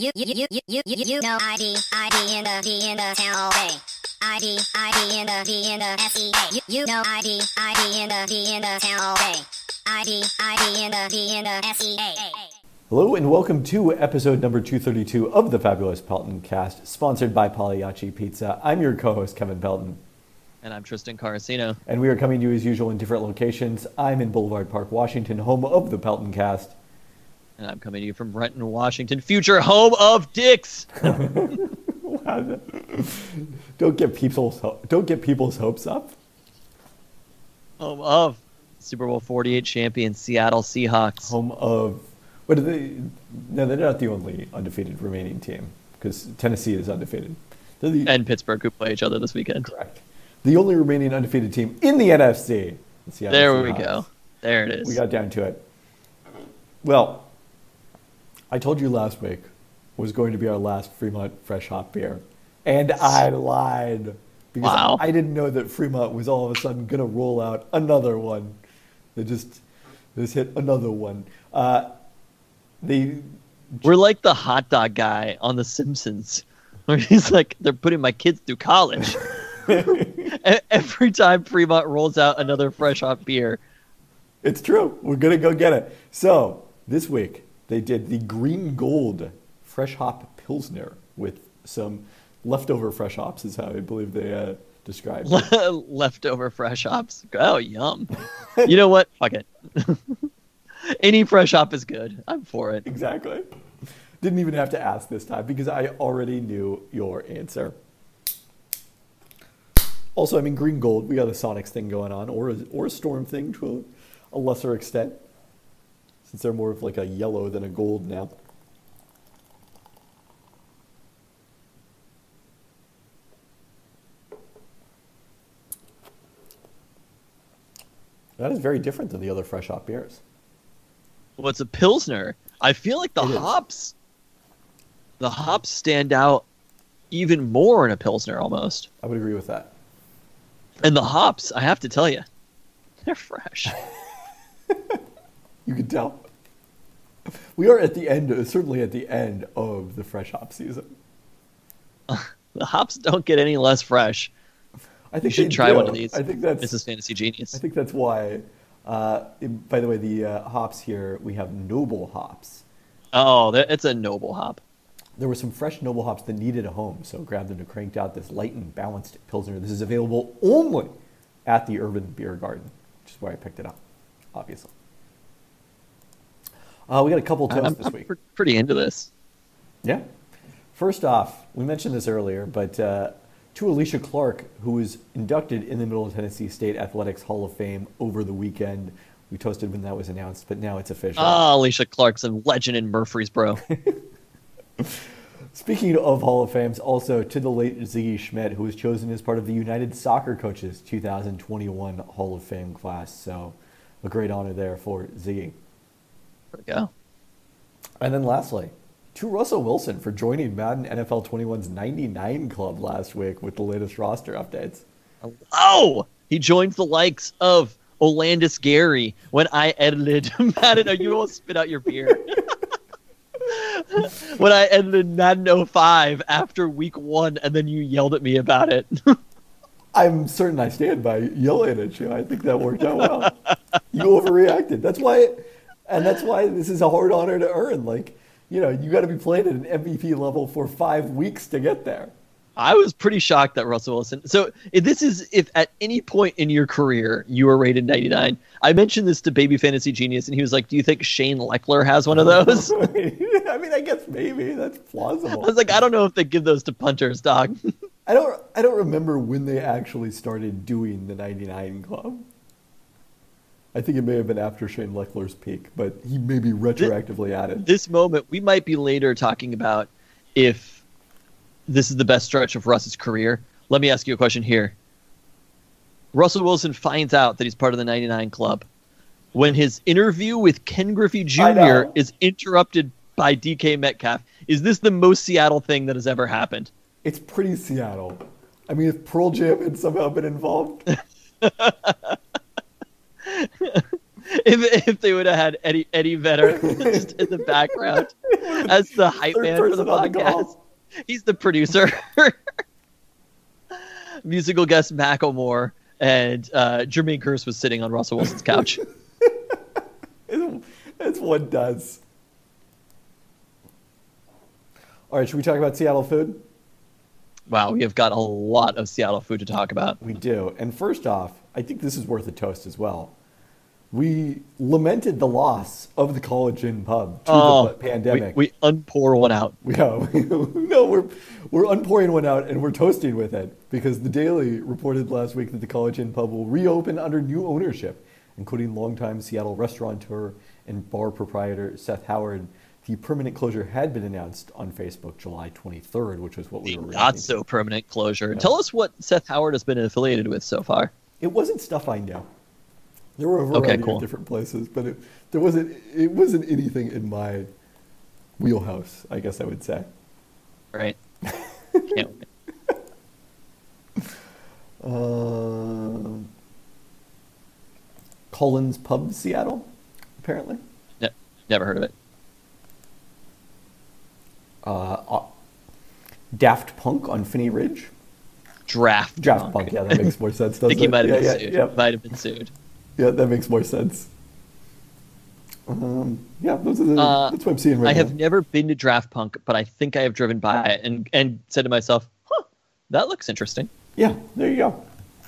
You know ID in the town all day. ID in the SEA. You know ID in the town all day. ID in the SEA. Hello and welcome to episode number 232 of the Fabulous Pelton Cast, sponsored by Pagliacci Pizza. I'm your co-host, Kevin Pelton. And I'm Tristan Carasino. And we are coming to you as usual in different locations. I'm in Boulevard Park, Washington, home of the Pelton Cast. And I'm coming to you from Renton, Washington, future home of Dick's. Wow. Don't get people's hopes up. Home of Super Bowl 48 champion Seattle Seahawks. Home of... What are they? No, they're not the only undefeated remaining team, because Tennessee is undefeated. And Pittsburgh, who play each other this weekend. Correct. The only remaining undefeated team in the NFC. There we go. There it is. We got down to it. Well, I told you last week was going to be our last Fremont Fresh Hop beer. And I lied. Because I didn't know that Fremont was all of a sudden going to roll out another one. They just hit another one. We're like the hot dog guy on The Simpsons. Where he's like, they're putting my kids through college. Every time Fremont rolls out another Fresh Hop beer. It's true. We're going to go get it. So, this week, they did the Green Gold Fresh Hop Pilsner with some leftover fresh hops, is how I believe they described it. Leftover fresh hops. Oh, yum. You know what? Fuck it. Any fresh hop is good. I'm for it. Exactly. Didn't even have to ask this time because I already knew your answer. Also, I mean, Green Gold, we got a Sonics thing going on, or a Storm thing to a lesser extent, since they're more of like a yellow than a gold now. That is very different than the other Fresh Hop beers. Well, it's a Pilsner. I feel like the hops stand out even more in a Pilsner almost. I would agree with that. And the hops, I have to tell you, they're fresh. You can tell. We are at the end, certainly at the end of the fresh hop season. The hops don't get any less fresh. I think you should try one of these. I think that's Mrs. Fantasy Genius. I think that's why. By the way, the hops here, we have noble hops. Oh, it's a noble hop. There were some fresh noble hops that needed a home, so grabbed them to crank out this light and balanced Pilsner. This is available only at the Urban Beer Garden, which is where I picked it up, obviously. We got a couple toasts this week. Pretty into this. Yeah. First off, we mentioned this earlier, but to Alicia Clark, who was inducted in the Middle Tennessee State Athletics Hall of Fame over the weekend. We toasted when that was announced, but now it's official. Alicia Clark's a legend in Murfreesboro. Speaking of Hall of Fames, also to the late Ziggy Schmidt, who was chosen as part of the United Soccer Coaches 2021 Hall of Fame class. So a great honor there for Ziggy. There we go. And then lastly, to Russell Wilson for joining Madden NFL 21's 99 club last week with the latest roster updates. Oh, he joins the likes of Olandis Gary when I edited Madden. Oh, you almost spit out your beer. When I edited Madden 05 after week 1, and then you yelled at me about it. I'm certain I stand by yelling at you. I think that worked out well. You overreacted. That's why this is a hard honor to earn. Like, you know, you got to be playing at an MVP level for 5 weeks to get there. I was pretty shocked that Russell Wilson. So if at any point in your career you were rated 99, I mentioned this to Baby Fantasy Genius, and he was like, "Do you think Shane Leckler has one of those?" I mean, I guess maybe that's plausible. I was like, I don't know if they give those to punters, dog. I don't remember when they actually started doing the 99 club. I think it may have been after Shane Leckler's peak, but he may be retroactively added. This moment, we might be later talking about if this is the best stretch of Russ's career. Let me ask you a question here. Russell Wilson finds out that he's part of the 99 club when his interview with Ken Griffey Jr. is interrupted by DK Metcalf. Is this the most Seattle thing that has ever happened? It's pretty Seattle. I mean, if Pearl Jam had somehow been involved. if they would have had Eddie Vedder just in the background as the hype man for the podcast. He's the producer. Musical guest Macklemore and Jermaine Kearse was sitting on Russell Wilson's couch. That's what does. All right, should we talk about Seattle food? Wow, we have got a lot of Seattle food to talk about. We do. And first off, I think this is worth a toast as well. We lamented the loss of the College Inn pub to the pandemic. We unpour one out. Yeah, no, we're unpouring one out and we're toasting with it because the Daily reported last week that the College Inn pub will reopen under new ownership, including longtime Seattle restaurateur and bar proprietor Seth Howard. The permanent closure had been announced on Facebook July 23rd, which was what we were reading. Not so permanent closure. No. Tell us what Seth Howard has been affiliated with so far. It wasn't stuff I know. There were a variety of different places, but it wasn't anything in my wheelhouse, I guess I would say. Right. Can't wait. Collins Pub, Seattle, apparently. Never heard of it. Daft Punk on Finney Ridge. Daft Punk, yeah, that makes more sense, doesn't I think he might have been sued. Yeah. Might have been sued. Yeah, that makes more sense. Yeah, that's what I'm seeing right now. I have never been to Daft Punk, but I think I have driven by it and said to myself, that looks interesting. Yeah, there you go.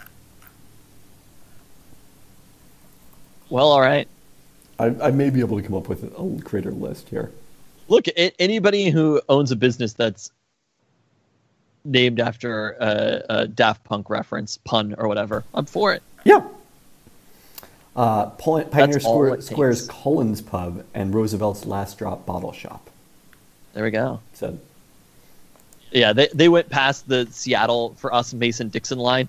Well, all right. I may be able to come up with a creator list here. Look, anybody who owns a business that's named after a Daft Punk reference, pun, or whatever, I'm for it. Yeah. Pioneer Square's Collins Pub and Roosevelt's Last Drop Bottle Shop. There we go. So, yeah, they went past the Seattle, for us, Mason-Dixon line.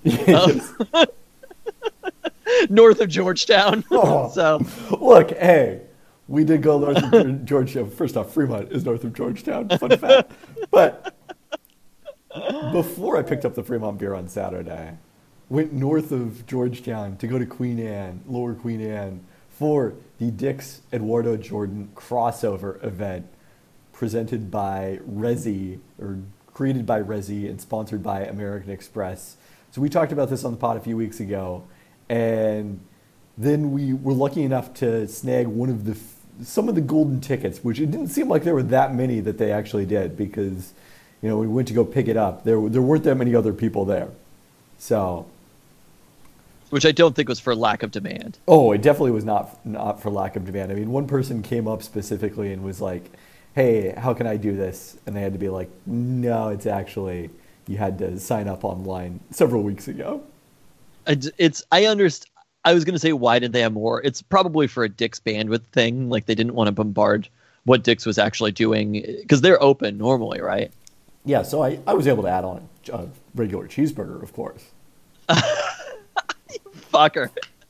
North of Georgetown. So, look, hey, we did go north of Georgetown. First off, Fremont is north of Georgetown. Fun fact. But before I picked up the Fremont beer on Saturday, went north of Georgetown to go to Queen Anne, Lower Queen Anne, for the Dick's Eduardo Jordan crossover event presented by Resy, or created by Resy and sponsored by American Express. So we talked about this on the pod a few weeks ago, and then we were lucky enough to snag some of the golden tickets, which it didn't seem like there were that many that they actually did, because when we went to go pick it up, there weren't that many other people there. So, which I don't think was for lack of demand. Oh, it definitely was not for lack of demand. I mean, one person came up specifically and was like, "Hey, how can I do this?" And they had to be like, "No, it's actually you had to sign up online several weeks ago." I understand. I was going to say, why did they have more? It's probably for a Dick's bandwidth thing. Like, they didn't want to bombard what Dick's was actually doing, because they're open normally, right? Yeah, so I was able to add on a regular cheeseburger, of course. You fucker.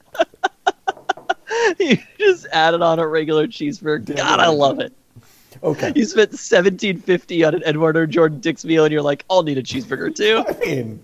You just added on a regular cheeseburger. God, I love it. Okay. You spent $17.50 on an Eduardo Jordan Dick's meal, and you're like, I'll need a cheeseburger too. I mean...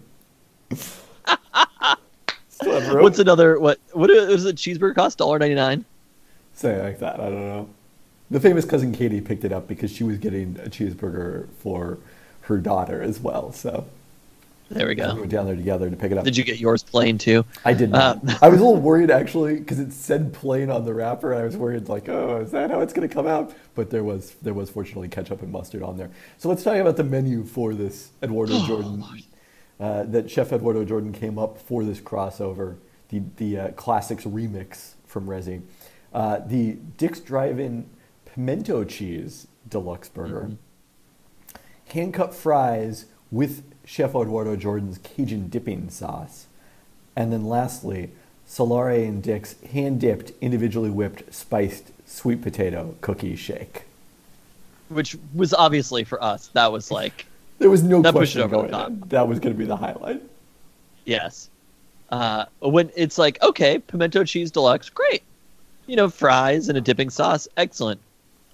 What's another? What does a cheeseburger cost? $1.99. Something like that. I don't know. The famous cousin Katie picked it up because she was getting a cheeseburger for her daughter as well. So there we go. We went down there together to pick it up. Did you get yours plain too? I did not. I was a little worried actually because it said plain on the wrapper. I was worried like, oh, is that how it's going to come out? But there was fortunately ketchup and mustard on there. So let's talk about the menu for this Eduardo Jordan. That Chef Eduardo Jordan came up for this crossover, the Classics remix from Resy. The Dick's Drive-In Pimento Cheese Deluxe Burger. Hand-cut fries with Chef Eduardo Jordan's Cajun dipping sauce. And then lastly, Solare and Dick's hand-dipped, individually whipped, spiced sweet potato cookie shake. Which was obviously for us. That was like... There was no question going on. That was going to be the highlight. Yes. When it's like, okay, pimento cheese deluxe, great. Fries and a dipping sauce, excellent.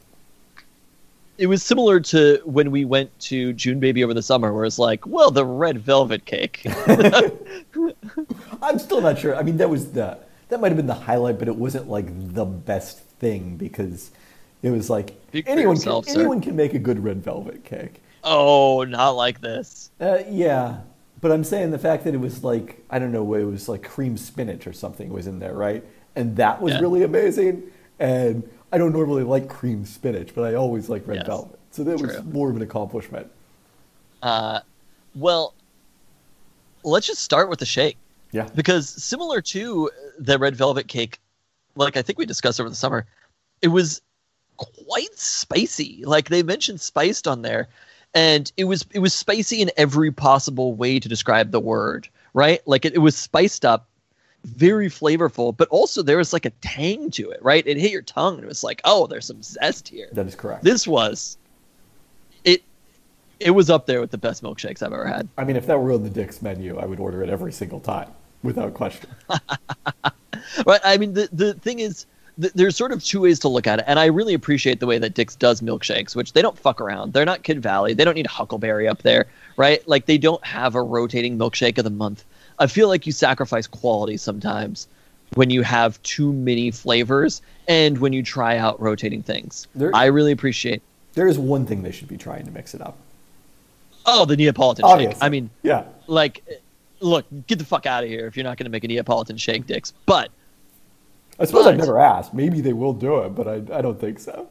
It was similar to when we went to June Baby over the summer, where it's like, well, the red velvet cake. I'm still not sure. I mean, that was the that might have been the highlight, but it wasn't like the best thing because it was like Speak for anyone yourself, can, sir. anyone can make a good red velvet cake. Oh, not like this. Yeah, but I'm saying the fact that it was like, I don't know, it was like cream spinach or something was in there, right? And that was Yeah. really amazing. And I don't normally like cream spinach, but I always like red Yes. velvet. So that was True. more of an accomplishment. Well, let's just start with the shake. Yeah. Because similar to the red velvet cake, like I think we discussed over the summer, it was quite spicy. Like they mentioned spiced on there, and it was spicy in every possible way to describe the word, right? Like it was spiced up, very flavorful, but also there was like a tang to it, right? It hit your tongue and it was like, oh, there's some zest here. That is correct. It was up there with the best milkshakes I've ever had. I mean, if that were on the Dick's menu, I would order it every single time, without question. Right? I mean, the thing is, there's sort of two ways to look at it, and I really appreciate the way that Dick's does milkshakes, which they don't fuck around. They're not Kid Valley. They don't need Huckleberry up there, right? Like, they don't have a rotating milkshake of the month. I feel like you sacrifice quality sometimes when you have too many flavors and when you try out rotating things. I really appreciate. There is one thing they should be trying to mix it up. Oh, the Neapolitan Obviously. shake. I mean, Yeah. like, look, get the fuck out of here if you're not going to make a Neapolitan shake, Dick's. But I suppose I've But- never asked. Maybe they will do it, but I don't think so.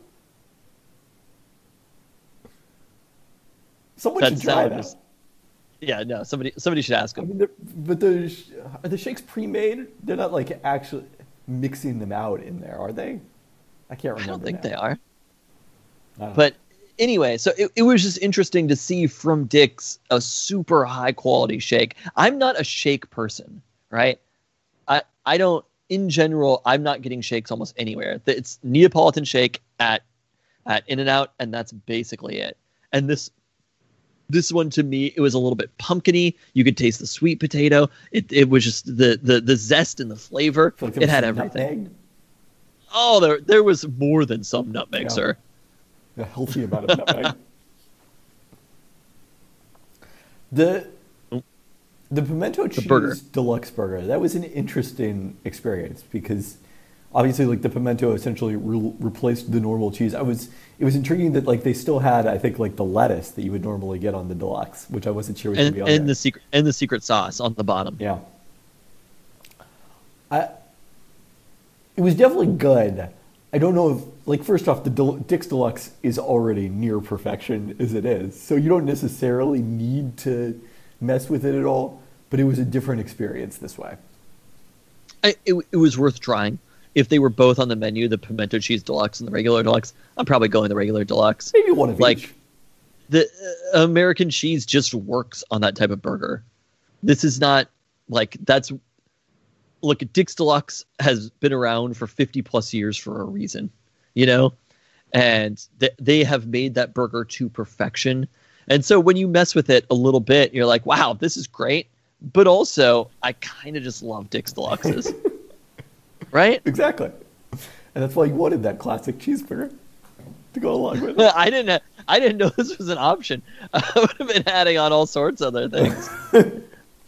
Someone should try that. Yeah, no, somebody should ask I him. mean, are the shakes pre-made? They're not like actually mixing them out in there, are they? I can't remember. I don't think now. they are. I don't know. But anyway, so it was just interesting to see from Dick's a super high quality shake. I'm not a shake person, right? I don't, in general, I'm not getting shakes almost anywhere. It's Neapolitan shake at In-N-Out, and that's basically it. And this one, to me, it was a little bit pumpkiny. You could taste the sweet potato. It was just the zest and the flavor. I feel like there It was had some everything. nutmeg, Oh, there was more than some nutmeg, Yeah. sir. a healthy amount of nutmeg. The pimento cheese burger. deluxe burger, that was an interesting experience because obviously like the pimento essentially replaced the normal cheese. It was intriguing that like they still had, I think, like the lettuce that you would normally get on the deluxe, which I wasn't sure was going to be on And there. the secret sauce on the bottom. Yeah. It was definitely good. I don't know if, like, first off, the Dick's Deluxe is already near perfection as it is, so you don't necessarily need to mess with it at all, but it was a different experience this way. It was worth trying. If they were both on the menu, the pimento cheese deluxe and the regular deluxe, I'm probably going the regular deluxe. Maybe one of Like, each. The American cheese just works on that type of burger. This is not like that's. Look, Dick's Deluxe has been around for 50 plus years for a reason, you know, and they have made that burger to perfection. And so when you mess with it a little bit, you're like, wow, this is great. But also, I kind of just love Dick's Deluxes. Right? Exactly. And that's why you wanted that classic cheeseburger to go along with it. I didn't know this was an option. I would have been adding on all sorts of other things.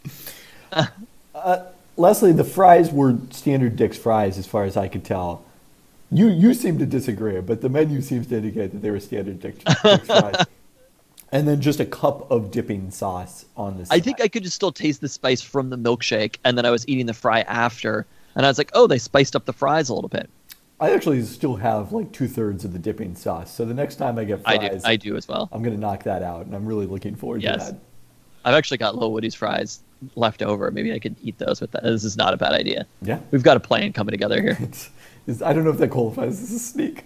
Leslie, the fries were standard Dick's fries as far as I could tell. You seem to disagree, but the menu seems to indicate that they were standard Dick's fries. And then just a cup of dipping sauce on the side. I think I could just still taste the spice from the milkshake, and then I was eating the fry after, and I was like, oh, they spiced up the fries a little bit. I actually still have like 2/3 of the dipping sauce. So the next time I get fries, I do as well. I'm going to knock that out, and I'm really looking forward to Yes. that. I've actually got Lil Woody's fries left over. Maybe I could eat those with that. This is not a bad idea. Yeah. We've got a plan coming together here. I don't know if that qualifies as a sneak.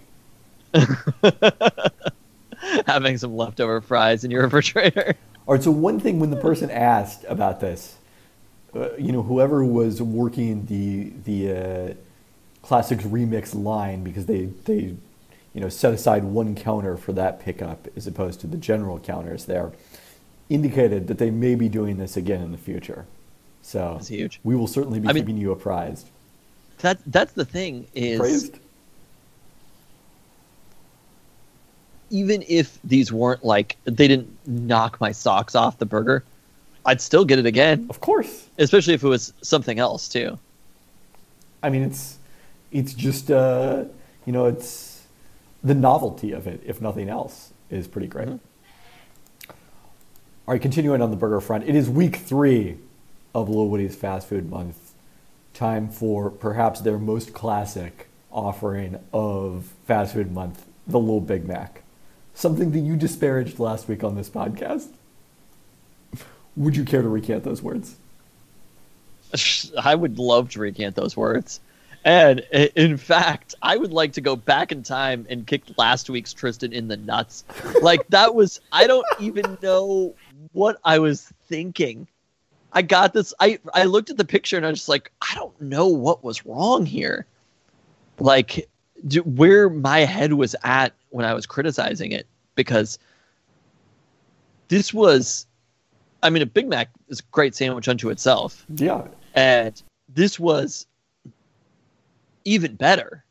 Having some leftover fries in your refrigerator. All right, so one thing when the person asked about this, whoever was working the Classics Remix line, because they set aside one counter for that pickup as opposed to the general counters there, indicated that they may be doing this again in the future. So That's huge. we will certainly be keeping you apprised. That's the thing is, Praised? even if these weren't like, they didn't knock my socks off the burger, I'd still get it again. Of course. Especially if it was something else too. I mean, it's just it's the novelty of it, if nothing else, is pretty great. Mm-hmm. All right, continuing on the burger front, it is week 3 of Little Woody's Fast Food Month. Time for perhaps their most classic offering of Fast Food Month, the Little Big Mac. Something that you disparaged last week on this podcast. Would you care to recant those words? I would love to recant those words. And in fact, I would like to go back in time and kick last week's Tristan in the nuts. Like, that was, I don't even know what I was thinking. I got this. I looked at the picture and I was just like, I don't know what was wrong here. Like, where my head was at when I was criticizing it, because this was, I mean, a Big Mac is a great sandwich unto itself. Yeah. And this was even better.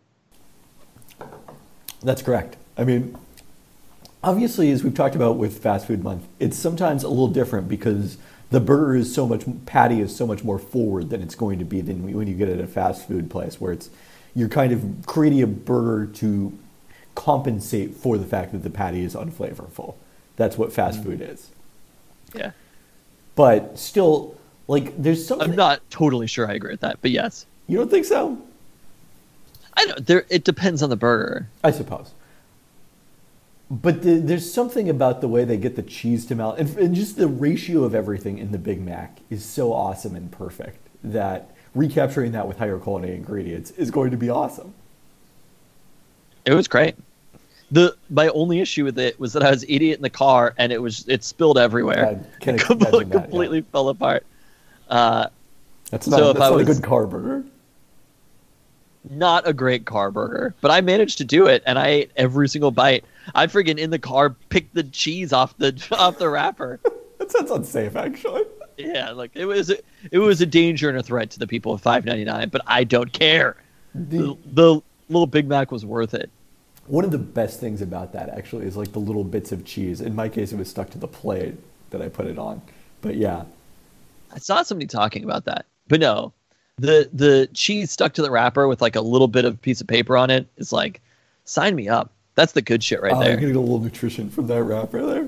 That's correct. I mean, obviously, as we've talked about with Fast Food Month, it's sometimes a little different because the burger is so much, patty is so much more forward than it's going to be than when you get at a fast food place, where you're kind of creating a burger to compensate for the fact that the patty is unflavorful. That's what fast food is. Yeah. But still, like, there's something... I'm not totally sure I agree with that, but yes. You don't think so? I don't. It depends on the burger, I suppose. But there's something about the way they get the cheese to melt, and just the ratio of everything in the Big Mac is so awesome and perfect that recapturing that with higher quality ingredients is going to be awesome. It was great. My only issue with it was that I was eating it in the car and it spilled everywhere. It completely fell apart. That's not a good car burger. Not a great car burger, but I managed to do it, and I ate every single bite. I friggin' in the car picked the cheese off the wrapper. That sounds unsafe, actually. Yeah, like it was a danger and a threat to the people of $5.99, but I don't care. The little Big Mac was worth it. One of the best things about that actually is like the little bits of cheese. In my case, it was stuck to the plate that I put it on. But yeah, I saw somebody talking about that, but no. The cheese stuck to the wrapper with like a little bit of piece of paper on it is like, sign me up. That's the good shit right there. I'm gonna get a little nutrition from that wrapper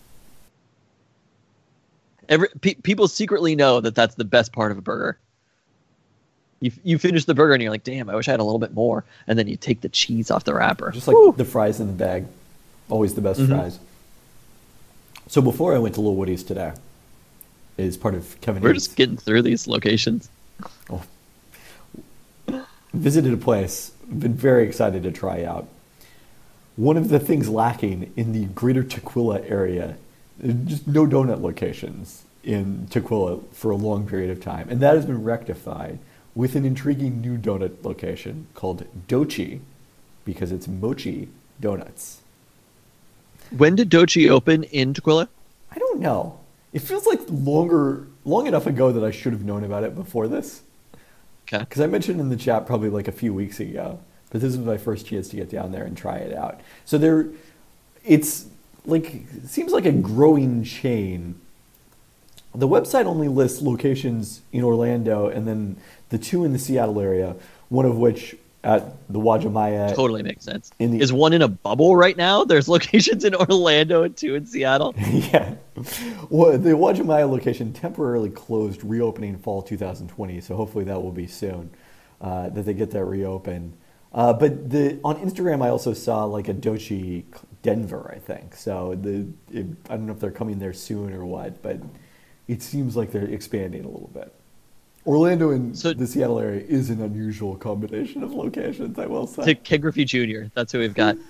there. People secretly know that that's the best part of a burger. You finish the burger and you're like, damn, I wish I had a little bit more. And then you take the cheese off the wrapper. Just like the fries in the bag. Always the best fries. So before I went to Little Woody's today, is part of Kevin We're Eats. just getting through these locations. Oh. Visited a place, been very excited to try out. One of the things lacking in the greater Tukwila area, just no donut locations in Tukwila for a long period of time. And that has been rectified with an intriguing new donut location called Dochi, because it's mochi donuts. When did Dochi open in Tukwila? I don't know. It feels like long enough ago that I should have known about it before this. Okay. Because I mentioned in the chat probably like a few weeks ago, but this was my first chance to get down there and try it out. So it's like, it seems like a growing chain. The website only lists locations in Orlando and then the 2 in the Seattle area, one of which at the Uwajimaya. Totally makes sense. Is one in a bubble right now? There's locations in Orlando and 2 in Seattle? Yeah. Well, the Uwajimaya location temporarily closed, reopening fall 2020, so hopefully that will be soon, that they get that reopened. But on Instagram, I also saw like a Dochi Denver, I think. So I don't know if they're coming there soon or what, but it seems like they're expanding a little bit. Orlando and the Seattle area is an unusual combination of locations, I will say. To Ken Griffey Jr., that's who we've got.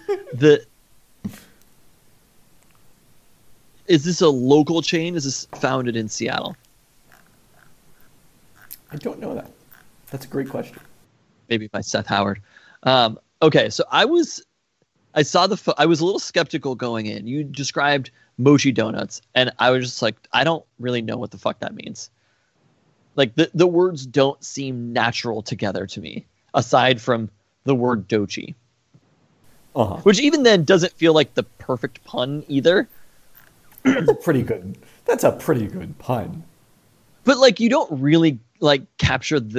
Is this a local chain? Is this founded in Seattle? I don't know that. That's a great question. Maybe by Seth Howard. Okay, so I was a little skeptical going in. You described mochi donuts, and I was just like, I don't really know what the fuck that means. Like, the words don't seem natural together to me, aside from the word dochi. Uh-huh. Which even then doesn't feel like the perfect pun either. That's a pretty good pun. But, like, you don't really, like, capture the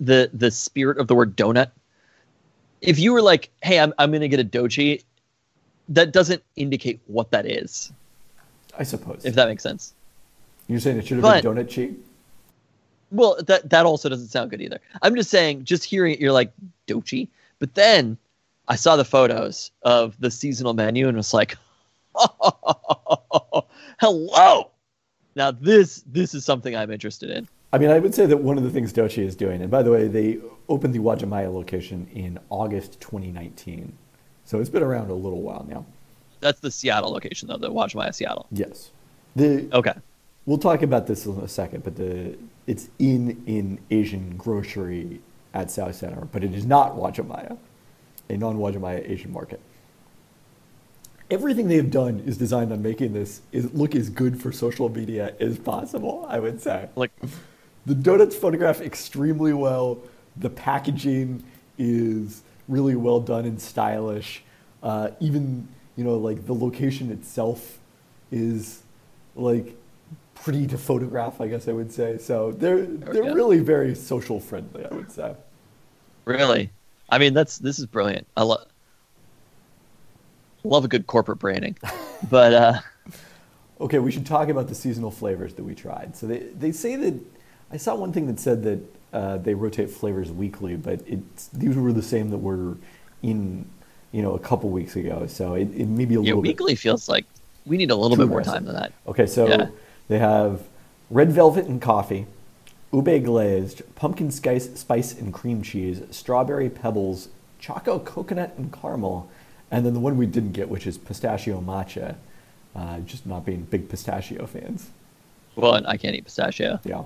the spirit of the word donut. If you were like, hey, I'm going to get a dochi, that doesn't indicate what that is. I suppose. If that makes sense. You're saying it should have been donut chi? Well, that also doesn't sound good either. I'm just saying, just hearing it, you're like, dochi? But then I saw the photos of the seasonal menu and was like, oh, hello. Now this is something I'm interested in. I mean, I would say that one of the things Dochi is doing, and by the way, they opened the Uwajimaya location in August 2019. So it's been around a little while now. That's the Seattle location, though, the Uwajimaya Seattle. Yes. Okay. We'll talk about this in a second, but it's in Asian grocery at South Center, but it is not Uwajimaya, a non-Uwajimaya Asian market. Everything they've done is designed on making this look as good for social media as possible, I would say. Like, the donuts photograph extremely well. The packaging is really well done and stylish. Even, like the location itself is like pretty to photograph, I guess I would say. So they're really very social friendly, I would say. Really? I mean, this is brilliant. I love a good corporate branding. But okay, we should talk about the seasonal flavors that we tried. So they say that I saw one thing that said that they rotate flavors weekly, but these were the same that were in a couple weeks ago. So it may be a little weekly feels like we need a little bit more time than that. Okay, so they have red velvet and coffee, ube glazed, pumpkin spice and cream cheese, strawberry pebbles, choco coconut and caramel, and then the one we didn't get, which is pistachio matcha, just not being big pistachio fans. Well, I can't eat pistachio. Yeah.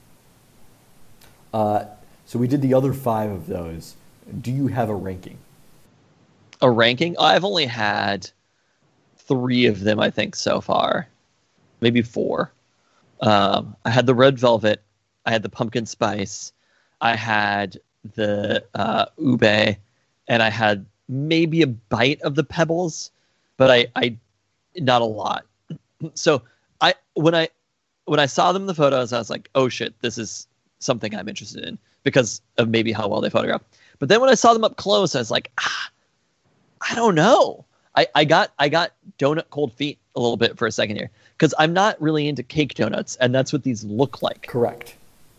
So we did the other 5 of those. Do you have a ranking? A ranking? I've only had 3 of them, I think, so far. Maybe 4. I had the red velvet. I had the pumpkin spice. I had the ube, and I had maybe a bite of the pebbles, but I not a lot. So when I saw them in the photos, I was like, oh shit, this is something I'm interested in because of maybe how well they photograph. But then when I saw them up close, I was like, I don't know. I got donut cold feet a little bit for a second here because I'm not really into cake donuts, and that's what these look like. Correct.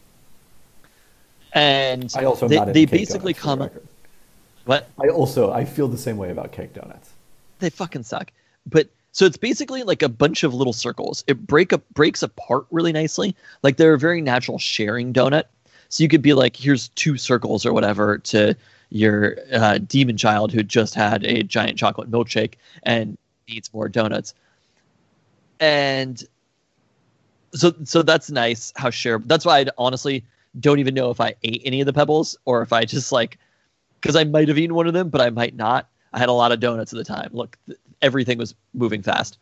And I also they basically come. What? I feel the same way about cake donuts. They fucking suck. But so it's basically like a bunch of little circles. It breaks apart really nicely. Like they're a very natural sharing donut. So you could be like, here's 2 circles or whatever to your demon child who just had a giant chocolate milkshake and needs more donuts. And so that's nice how shareable. That's why I honestly don't even know if I ate any of the pebbles or if I just like, because I might have eaten one of them, but I might not. I had a lot of donuts at the time. Look, everything was moving fast.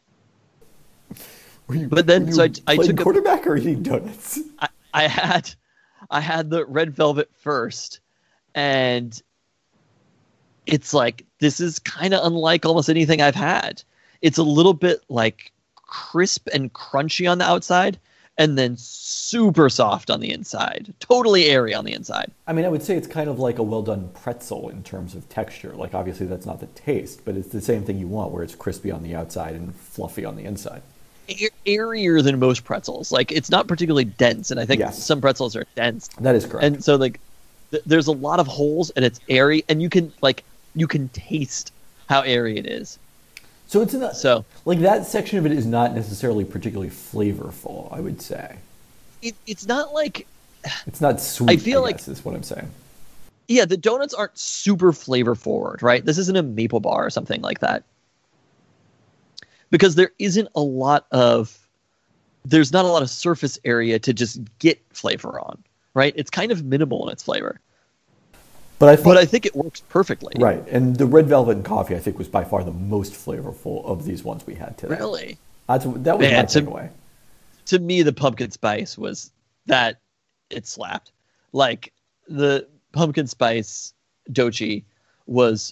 But then, so I took quarterback or eating donuts. I had the red velvet first, and it's like this is kind of unlike almost anything I've had. It's a little bit like crisp and crunchy on the outside, and then super soft on the inside. Totally airy on the inside. I mean, I would say it's kind of like a well-done pretzel in terms of texture. Like, obviously, that's not the taste, but it's the same thing you want, where it's crispy on the outside and fluffy on the inside. Airier than most pretzels. Like, it's not particularly dense, and I think some pretzels are dense. That is correct. And so, like, there's a lot of holes, and it's airy, and you can taste how airy it is. So it's like that section of it is not necessarily particularly flavorful, I would say. It's not like it's not sweet. I feel like is what I'm saying. Yeah, the donuts aren't super flavor forward, right? This isn't a maple bar or something like that. Because there's not a lot of surface area to just get flavor on, right? It's kind of minimal in its flavor. But I think it works perfectly. Right. And the red velvet and coffee, I think, was by far the most flavorful of these ones we had today. Really? That was my takeaway. To me, the pumpkin spice was that it slapped. Like, the pumpkin spice dochi was...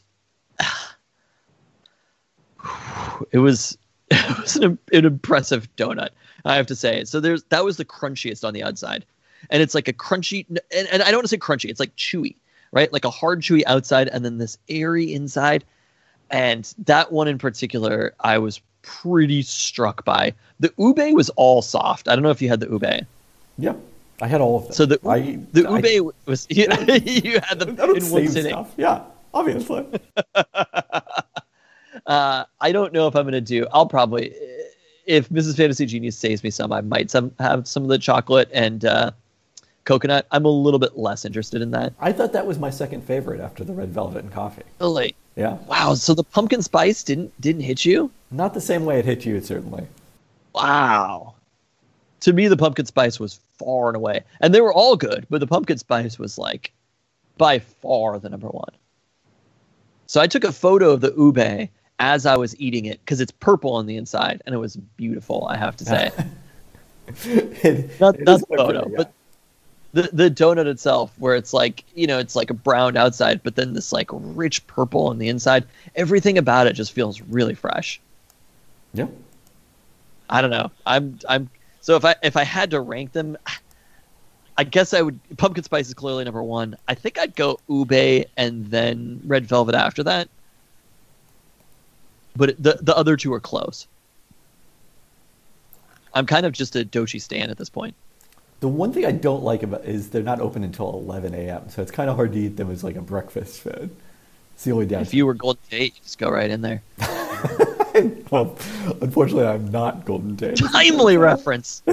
It was an impressive donut, I have to say. So that was the crunchiest on the outside. and it's like a crunchy, and I don't want to say crunchy, it's like chewy, right? Like a hard chewy outside and then this airy inside. And that one in particular, I was pretty struck by. The ube was all soft. I don't know if you had the ube. Yeah, I had all of them. So the ube was you had them in one sitting. Stuff. Yeah, obviously. I don't know if I'm going to do. I'll probably, if Mrs. Fantasy Genius saves me some, I might have some of the chocolate and coconut. I'm a little bit less interested in that. I thought that was my second favorite after the red velvet and coffee. Really? Yeah. Wow. So the pumpkin spice didn't hit you? Not the same way it hit you, certainly. Wow. To me, the pumpkin spice was far and away, and they were all good, but the pumpkin spice was like by far the number one. So I took a photo of the ube as I was eating it because it's purple on the inside, and it was beautiful, I have to say. Not the photo, but the donut itself, where it's like, it's like a brown outside, but then this like rich purple on the inside. Everything about it just feels really fresh. Yeah. I don't know. I'm so if I had to rank them, I guess I would. Pumpkin spice is clearly number one. I think I'd go ube and then red velvet after that. But the other two are close. I'm kind of just a Dochi stan at this point. The one thing I don't like about is they're not open until 11 a.m. So it's kind of hard to eat them as like a breakfast food. It's the only downside. If you were Golden Tate, you just go right in there. Well, unfortunately, I'm not Golden Tate. Timely reference.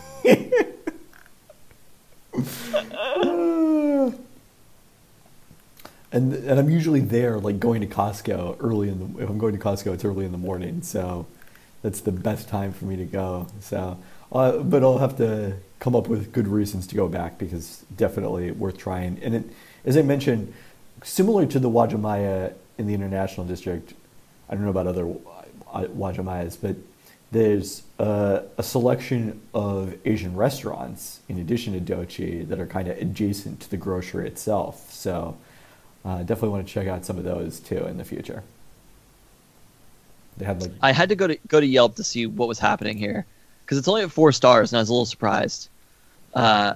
And I'm usually there, like going to Costco if I'm going to Costco, it's early in the morning, so that's the best time for me to go. So, but I'll have to come up with good reasons to go back because definitely worth trying. And it, as I mentioned, similar to the Uwajimaya in the International District, I don't know about other Uwajimayas, but there's a selection of Asian restaurants in addition to Dochi that are kind of adjacent to the grocery itself. So definitely want to check out some of those too in the future. They had like I had to go to Yelp to see what was happening here because it's only at 4 stars and I was a little surprised. I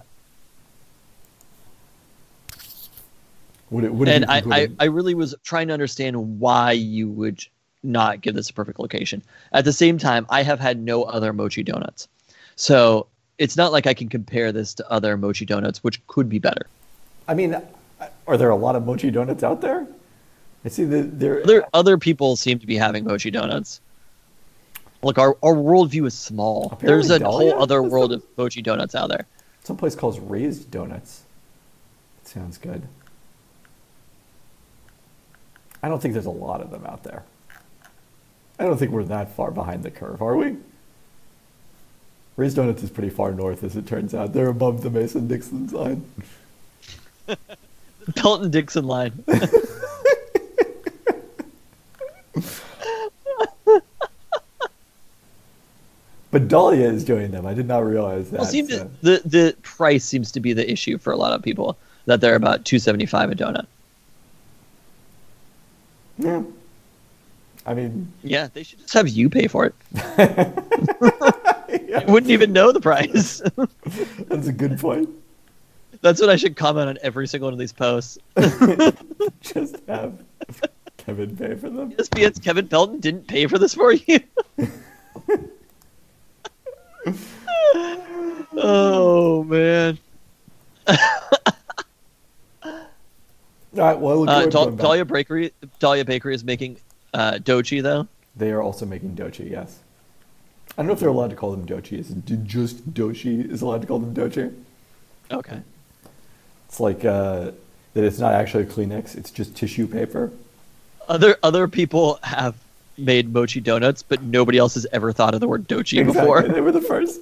really was trying to understand why you would not give this a perfect location. At the same time, I have had no other mochi donuts. So it's not like I can compare this to other mochi donuts, which could be better. I mean, are there a lot of mochi donuts out there? I see that other people seem to be having mochi donuts. Look, our worldview is small. Apparently There's a Dahlia whole other world of mochi donuts out there. Some place calls Raised Donuts. It sounds good. I don't think there's a lot of them out there. I don't think we're that far behind the curve, are we? Raised Donuts is pretty far north, as it turns out. They're above the Mason-Dixon line. Pelton-Dixon line. But Dahlia is doing them. I did not realize that. Well, the price seems to be the issue for a lot of people, that they're about $2.75 a donut. Yeah. I mean... Yeah, they should just have you pay for it. Yeah. You wouldn't even know the price. That's a good point. That's what I should comment on every single one of these posts. Just have Kevin pay for them. ESPN's Kevin Pelton didn't pay for this for you. Oh, man. All right, well, Dahlia Bakery is making Dochi, though. They are also making Dochi, yes. I don't know if they're allowed to call them Dochi. Is it just Dochi is allowed to call them Dochi? Okay. It's like that it's not actually a Kleenex, it's just tissue paper. Other people have made mochi donuts, but nobody else has ever thought of the word Dochi before. They were the first.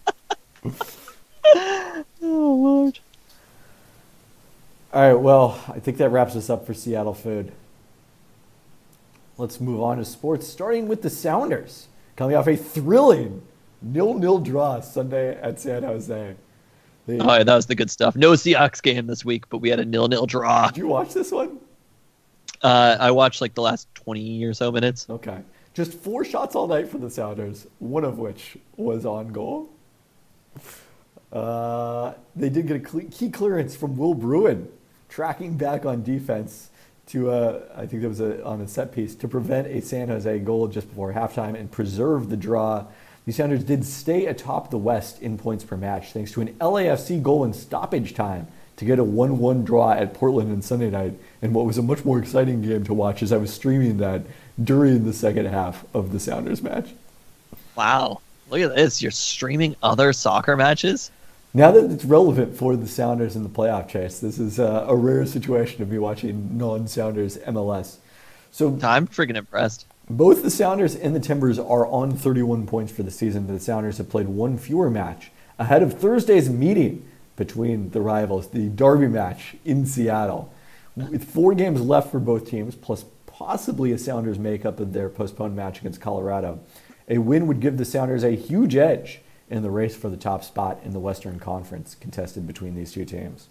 Oh, Lord. All right, well, I think that wraps us up for Seattle food. Let's move on to sports, starting with the Sounders, coming off a thrilling 0-0 draw Sunday at San Jose. Yeah, that was the good stuff. No Seahawks game this week, but we had a 0-0 draw. Did you watch this one? I watched like the last 20 or so minutes. Okay. Just 4 shots all night for the Sounders, one of which was on goal. They did get a key clearance from Will Bruin, tracking back on defense to, I think that was on a set piece, to prevent a San Jose goal just before halftime and preserve the draw. The Sounders did stay atop the West in points per match thanks to an LAFC goal in stoppage time to get a 1-1 draw at Portland on Sunday night, and what was a much more exciting game to watch as I was streaming that during the second half of the Sounders match. Wow. Look at this. You're streaming other soccer matches? Now that it's relevant for the Sounders in the playoff chase, this is a rare situation to be watching non-Sounders MLS. So I'm freaking impressed. Both the Sounders and the Timbers are on 31 points for the season, but the Sounders have played one fewer match ahead of Thursday's meeting between the rivals, the derby match in Seattle. With 4 games left for both teams, plus possibly a Sounders makeup of their postponed match against Colorado, a win would give the Sounders a huge edge in the race for the top spot in the Western Conference contested between these two teams.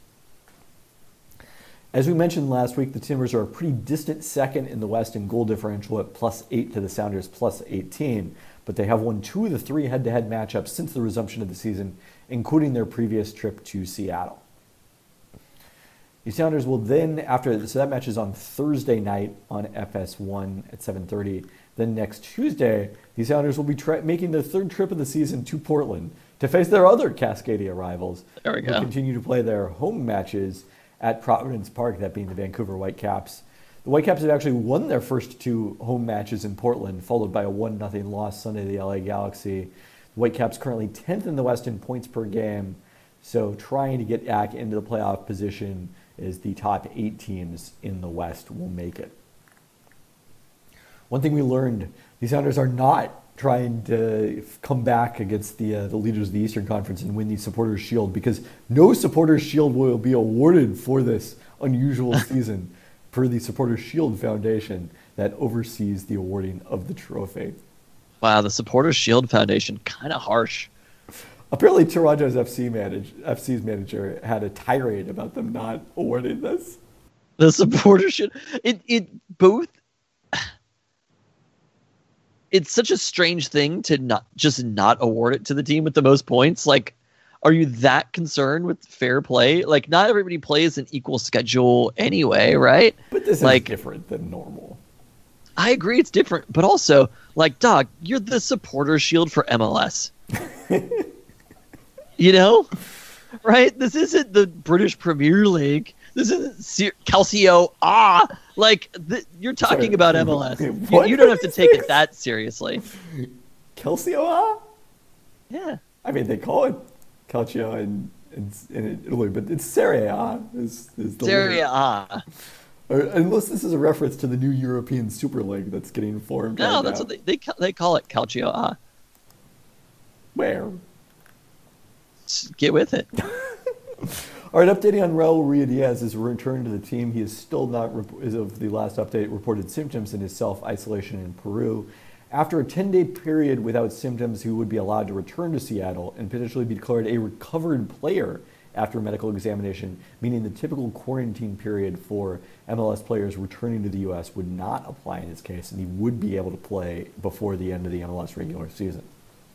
As we mentioned last week, the Timbers are a pretty distant second in the West in goal differential at +8 to the Sounders +18, but they have won 2 of the 3 head-to-head matchups since the resumption of the season, including their previous trip to Seattle. The Sounders will then, so that match is on Thursday night on FS1 at 7:30. Then next Tuesday, the Sounders will be making their 3rd trip of the season to Portland to face their other Cascadia rivals. There we go. They'll continue to play their home matches at Providence Park, that being the Vancouver Whitecaps. The Whitecaps have actually won their first 2 home matches in Portland, followed by a 1-0 loss Sunday to the LA Galaxy. The Whitecaps currently 10th in the West in points per game, so trying to get back into the playoff position as the top 8 teams in the West will make it. One thing we learned, the Sounders are not trying to come back against the leaders of the Eastern Conference and win the Supporters' Shield, because no Supporters' Shield will be awarded for this unusual season per the Supporters' Shield Foundation that oversees the awarding of the trophy. Wow, the Supporters' Shield Foundation, kind of harsh. Apparently Toronto's FC's manager had a tirade about them not awarding this. The Supporters' Shield, it's such a strange thing to not award it to the team with the most points. Like, are you that concerned with fair play? Like, not everybody plays an equal schedule anyway, right? But this is different than normal. I agree it's different, but also, like, dog, you're the Supporters' Shield for MLS. You know? Right? This isn't the British Premier League. This isn't Calcio. You're talking about MLS. You don't have to take it that seriously. Calcio? Yeah. I mean, they call it Calcio in Italy, but it's Serie A. Serie A. Unless this is a reference to the new European Super League that's getting formed. No, that's what they call it, Calcio A. Where? Get with it. All right, updating on Raul Ruidiaz's return to the team. He is still not, as of the last update, reported symptoms in his self-isolation in Peru. After a 10-day period without symptoms, he would be allowed to return to Seattle and potentially be declared a recovered player after a medical examination, meaning the typical quarantine period for MLS players returning to the U.S. would not apply in his case, and he would be able to play before the end of the MLS regular season.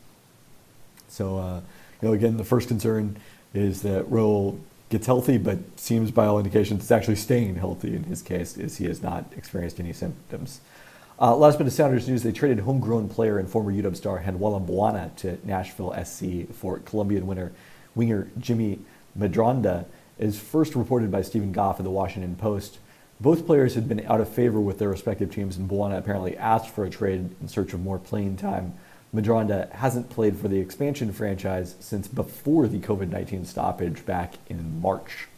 So, again, the first concern is that Raul gets healthy, but seems by all indications it's actually staying healthy in his case, as he has not experienced any symptoms. Last bit of Sounders news, they traded homegrown player and former UW star Hanuela Buana to Nashville SC for Colombian winger Jimmy Medranda, as first reported by Stephen Goff of the Washington Post. Both players had been out of favor with their respective teams, and Buana apparently asked for a trade in search of more playing time. Medranda hasn't played for the expansion franchise since before the COVID-19 stoppage back in March.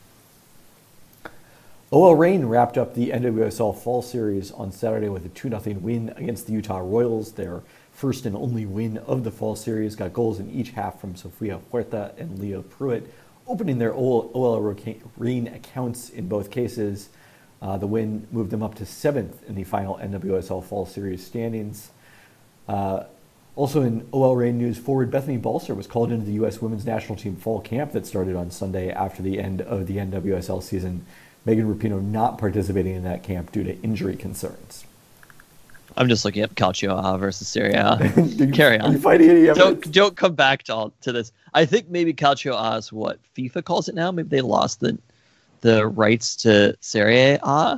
OL Reign wrapped up the NWSL Fall Series on Saturday with a 2-0 win against the Utah Royals, their first and only win of the Fall Series. Got goals in each half from Sofia Huerta and Leah Pruitt, opening their OL Reign accounts in both cases. The win moved them up to 7th in the final NWSL Fall Series standings. Also in OL Reign news, forward Bethany Balcer was called into the U.S. women's national team fall camp that started on Sunday after the end of the NWSL season. Megan Rapinoe not participating in that camp due to injury concerns. I'm just looking up Calcio A versus Serie A. Carry Are you on. finding any evidence? Don't come back to this. I think maybe Calcio A is what FIFA calls it now. Maybe they lost the rights to Serie A.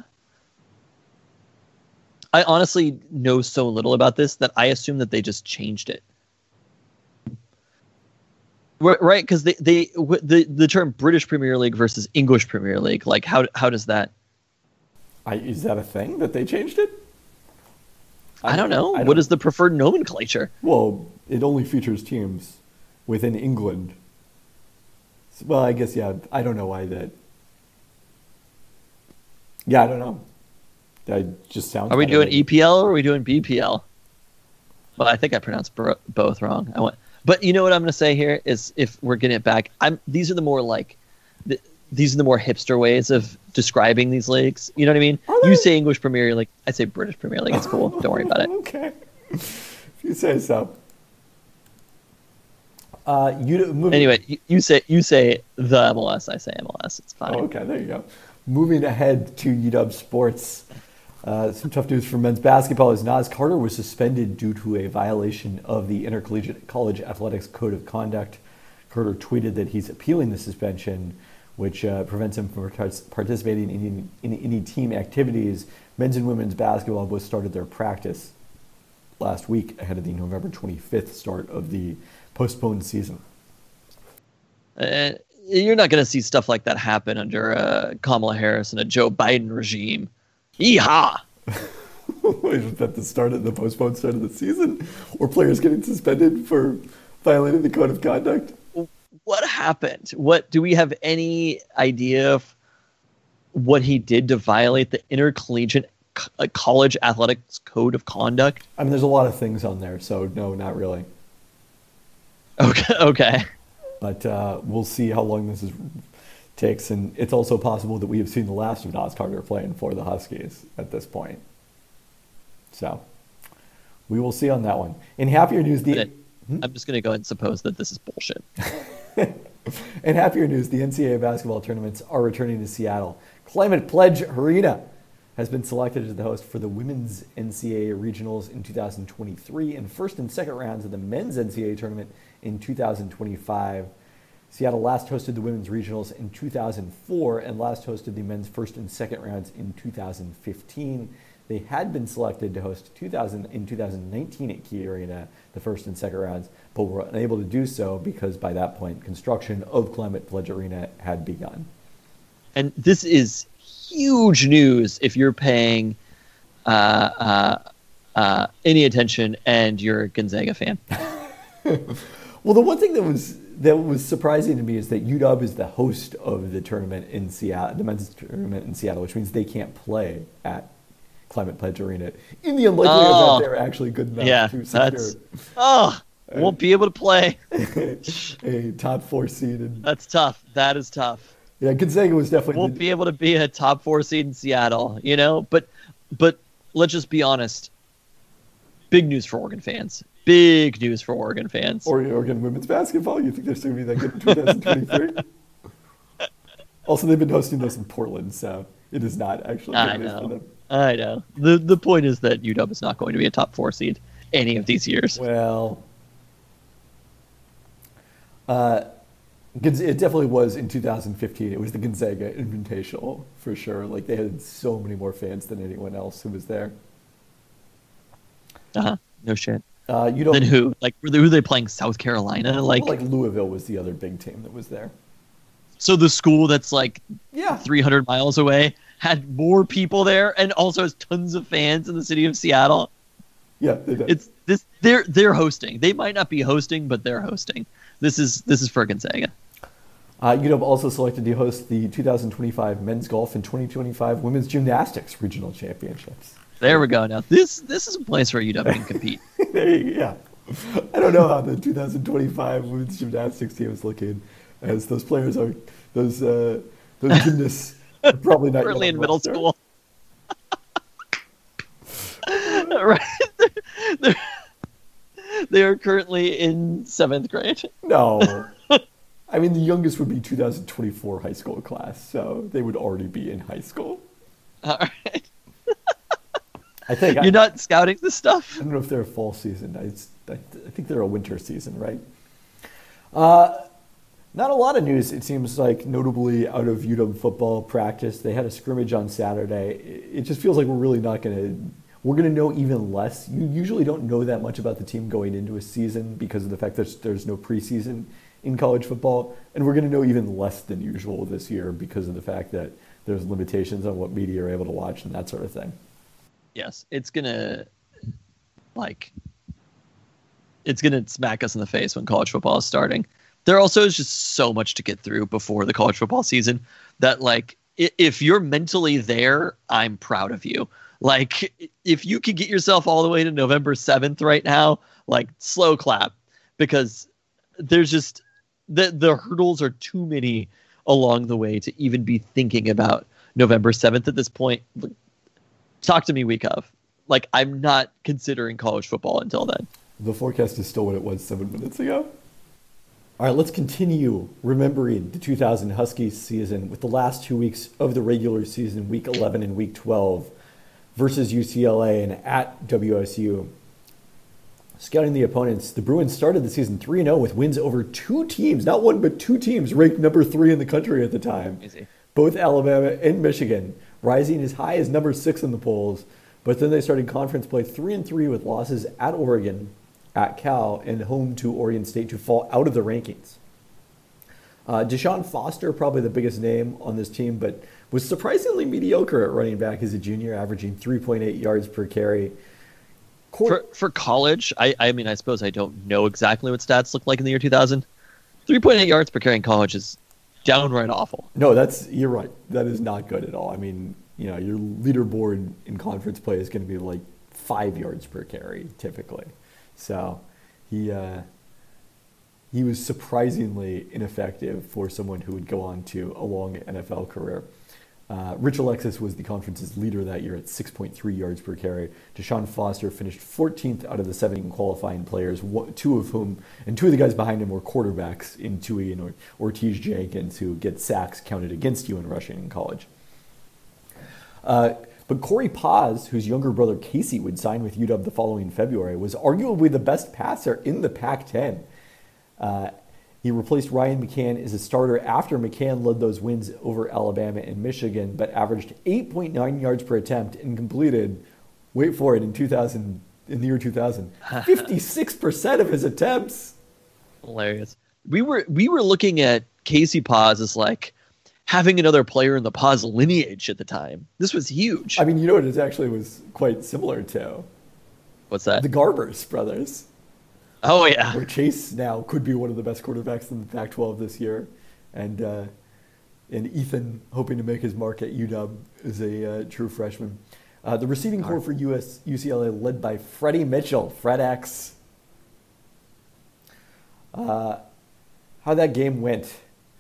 I honestly know so little about this that I assume that they just changed it. Right? Because the term British Premier League versus English Premier League, like how does that? Is that a thing that they changed it? I don't know. What is the preferred nomenclature? Well, it only features teams within England. Well, I guess, yeah. I don't know why that. Yeah, I don't know. That just sounds. Are we doing EPL or are we doing BPL? Well, I think I pronounced both wrong. But you know what I'm going to say here is, if we're getting it back, these are the more hipster ways of describing these leagues. You know what I mean? You say English Premier League, I say British Premier League. It's cool. Don't worry about it. Okay, if you say so. Anyway, you say the MLS. I say MLS. It's fine. Oh, okay, there you go. Moving ahead to UW Sports. Some tough news for men's basketball as Naz Carter was suspended due to a violation of the Intercollegiate College Athletics Code of Conduct. Carter tweeted that he's appealing the suspension, which prevents him from participating in any team activities. Men's and women's basketball both started their practice last week ahead of the November 25th start of the postponed season. You're not going to see stuff like that happen under Kamala Harris and a Joe Biden regime. Yeehaw! Is that the postponed start of the season? Or players getting suspended for violating the code of conduct? What happened? Do we have any idea of what he did to violate the Intercollegiate College Athletics Code of Conduct? I mean, there's a lot of things on there, so no, not really. Okay. But we'll see how long this takes, and it's also possible that we have seen the last of Naz Carter playing for the Huskies at this point. So we will see on that one. In happier news, I'm just going to go ahead and suppose that this is bullshit. In happier news, the NCAA basketball tournaments are returning to Seattle. Climate Pledge Arena has been selected as the host for the women's NCAA regionals in 2023 and first and second rounds of the men's NCAA tournament in 2025. Seattle last hosted the women's regionals in 2004 and last hosted the men's first and second rounds in 2015. They had been selected to host in 2019 at Key Arena, the first and second rounds, but were unable to do so because by that point, construction of Climate Pledge Arena had begun. And this is huge news if you're paying any attention and you're a Gonzaga fan. Well, the one thing that was surprising to me is that UW is the host of the tournament in Seattle, the men's tournament in Seattle, which means they can't play at Climate Pledge Arena in the unlikely event they're actually good enough to secure. Won't be able to play a top 4 seed. That's tough. That is tough. Yeah, Gonzaga was definitely won't be able to be a top 4 seed in Seattle, you know. But let's just be honest. Big news for Oregon fans. Big news for Oregon fans. Oregon women's basketball. You think they're still going to be that good in 2023? Also, they've been hosting this in Portland, so it is not actually good news for them. I know. The point is that UW is not going to be a top 4 seed any of these years. Well, it definitely was in 2015. It was the Gonzaga Invitational for sure. Like, they had so many more fans than anyone else who was there. No shit. Then who? Like, were they playing South Carolina? Like Louisville was the other big team that was there. So the school that's 300 miles away had more people there and also has tons of fans in the city of Seattle. Yeah, they did. It's this. They're hosting. They might not be hosting, but they're hosting. This is for Gonzaga. UW also selected to host the 2025 men's golf and 2025 women's gymnastics regional championships. There we go. Now this is a place where UW can compete. Yeah. I don't know how the 2025 women's gymnastics team is looking, as those players are those gymnasts are probably not currently in middle school. Right. They are currently in 7th grade. No. I mean, the youngest would be 2024 high school class, so they would already be in high school. All right. You're not scouting this stuff? I don't know if they're a fall season. I think they're a winter season, right? Not a lot of news, it seems like, notably out of UW football practice. They had a scrimmage on Saturday. It just feels like we're really not going to... We're going to know even less. You usually don't know that much about the team going into a season because of the fact that there's no preseason in college football. And we're going to know even less than usual this year because of the fact that there's limitations on what media are able to watch and that sort of thing. Yes, it's going to smack us in the face when college football is starting. There also is just so much to get through before the college football season that, like, if you're mentally there, I'm proud of you. Like, if you can get yourself all the way to November 7th right now, like, slow clap, because there's just the hurdles are too many along the way to even be thinking about November 7th at this point. Talk to me week of. Like, I'm not considering college football until then. The forecast is still what it was 7 minutes ago. All right, let's continue remembering the 2000 Huskies season with the last 2 weeks of the regular season, week 11 and week 12, versus UCLA and at WSU. Scouting the opponents, the Bruins started the season 3-0 with wins over two teams, not one but two teams ranked number 3 in the country at the time. Easy. Both Alabama and Michigan, rising as high as number 6 in the polls. But then they started conference play 3-3 with losses at Oregon, at Cal, and home to Oregon State to fall out of the rankings. Deshaun Foster, probably the biggest name on this team, but was surprisingly mediocre at running back as a junior, averaging 3.8 yards per carry. For college, I mean, I suppose I don't know exactly what stats look like in the year 2000. 3.8 yards per carry in college is downright awful. No, you're right. That is not good at all. I mean, you know, your leaderboard in conference play is going to be like 5 yards per carry typically. So he was surprisingly ineffective for someone who would go on to a long NFL career. Rich Alexis was the conference's leader that year at 6.3 yards per carry. Deshaun Foster finished 14th out of the 17 qualifying players, two of the guys behind him were quarterbacks in Tui and Ortiz Jenkins, who get sacks counted against you in rushing in college. But Corey Paz, whose younger brother Casey would sign with UW the following February, was arguably the best passer in the Pac-10. He replaced Ryan McCann as a starter after McCann led those wins over Alabama and Michigan, but averaged 8.9 yards per attempt and completed, wait for it, in the year 2000, 56% of his attempts. Hilarious. We were looking at Casey Paz as like having another player in the Paz lineage at the time. This was huge. I mean, you know what it actually was quite similar to? What's that? The Garbers brothers. Oh, yeah. Where Chase now could be one of the best quarterbacks in the Pac-12 this year. And Ethan, hoping to make his mark at UW, is a true freshman. The receiving corps for UCLA led by Freddie Mitchell, Fred X. How that game went.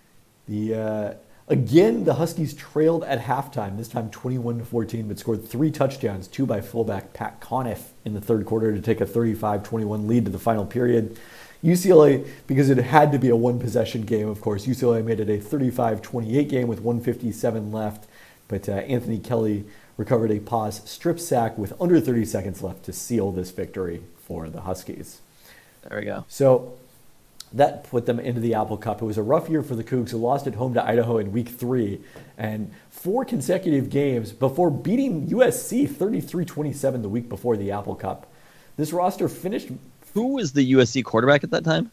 Again, the Huskies trailed at halftime, this time 21-14, but scored 3 touchdowns, 2 by fullback Pat Conniff in the third quarter to take a 35-21 lead to the final period. UCLA, because it had to be a one-possession game, of course, UCLA made it a 35-28 game with 1:57 left, but Anthony Kelly recovered a Paz strip sack with under 30 seconds left to seal this victory for the Huskies. There we go. So that put them into the Apple Cup. It was a rough year for the Cougs, who lost at home to Idaho in week 3 and 4 consecutive games before beating USC 33-27 the week before the Apple Cup. This roster finished... Who was the USC quarterback at that time?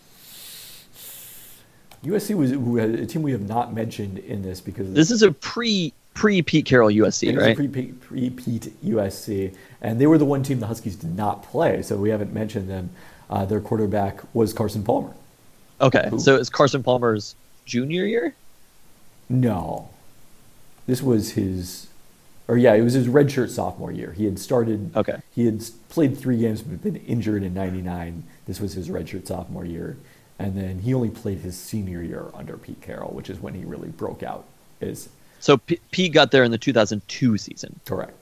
USC was a team we have not mentioned in this because... This is a pre-Pete Carroll USC, right? Pre-Pete USC. And they were the one team the Huskies did not play, so we haven't mentioned them. Their quarterback was Carson Palmer. Okay, so it's Carson Palmer's junior year? No. This was his... it was his redshirt sophomore year. He had started... Okay. He had played 3 games but been injured in 99. This was his redshirt sophomore year. And then he only played his senior year under Pete Carroll, which is when he really broke out. So Pete got there in the 2002 season. Correct.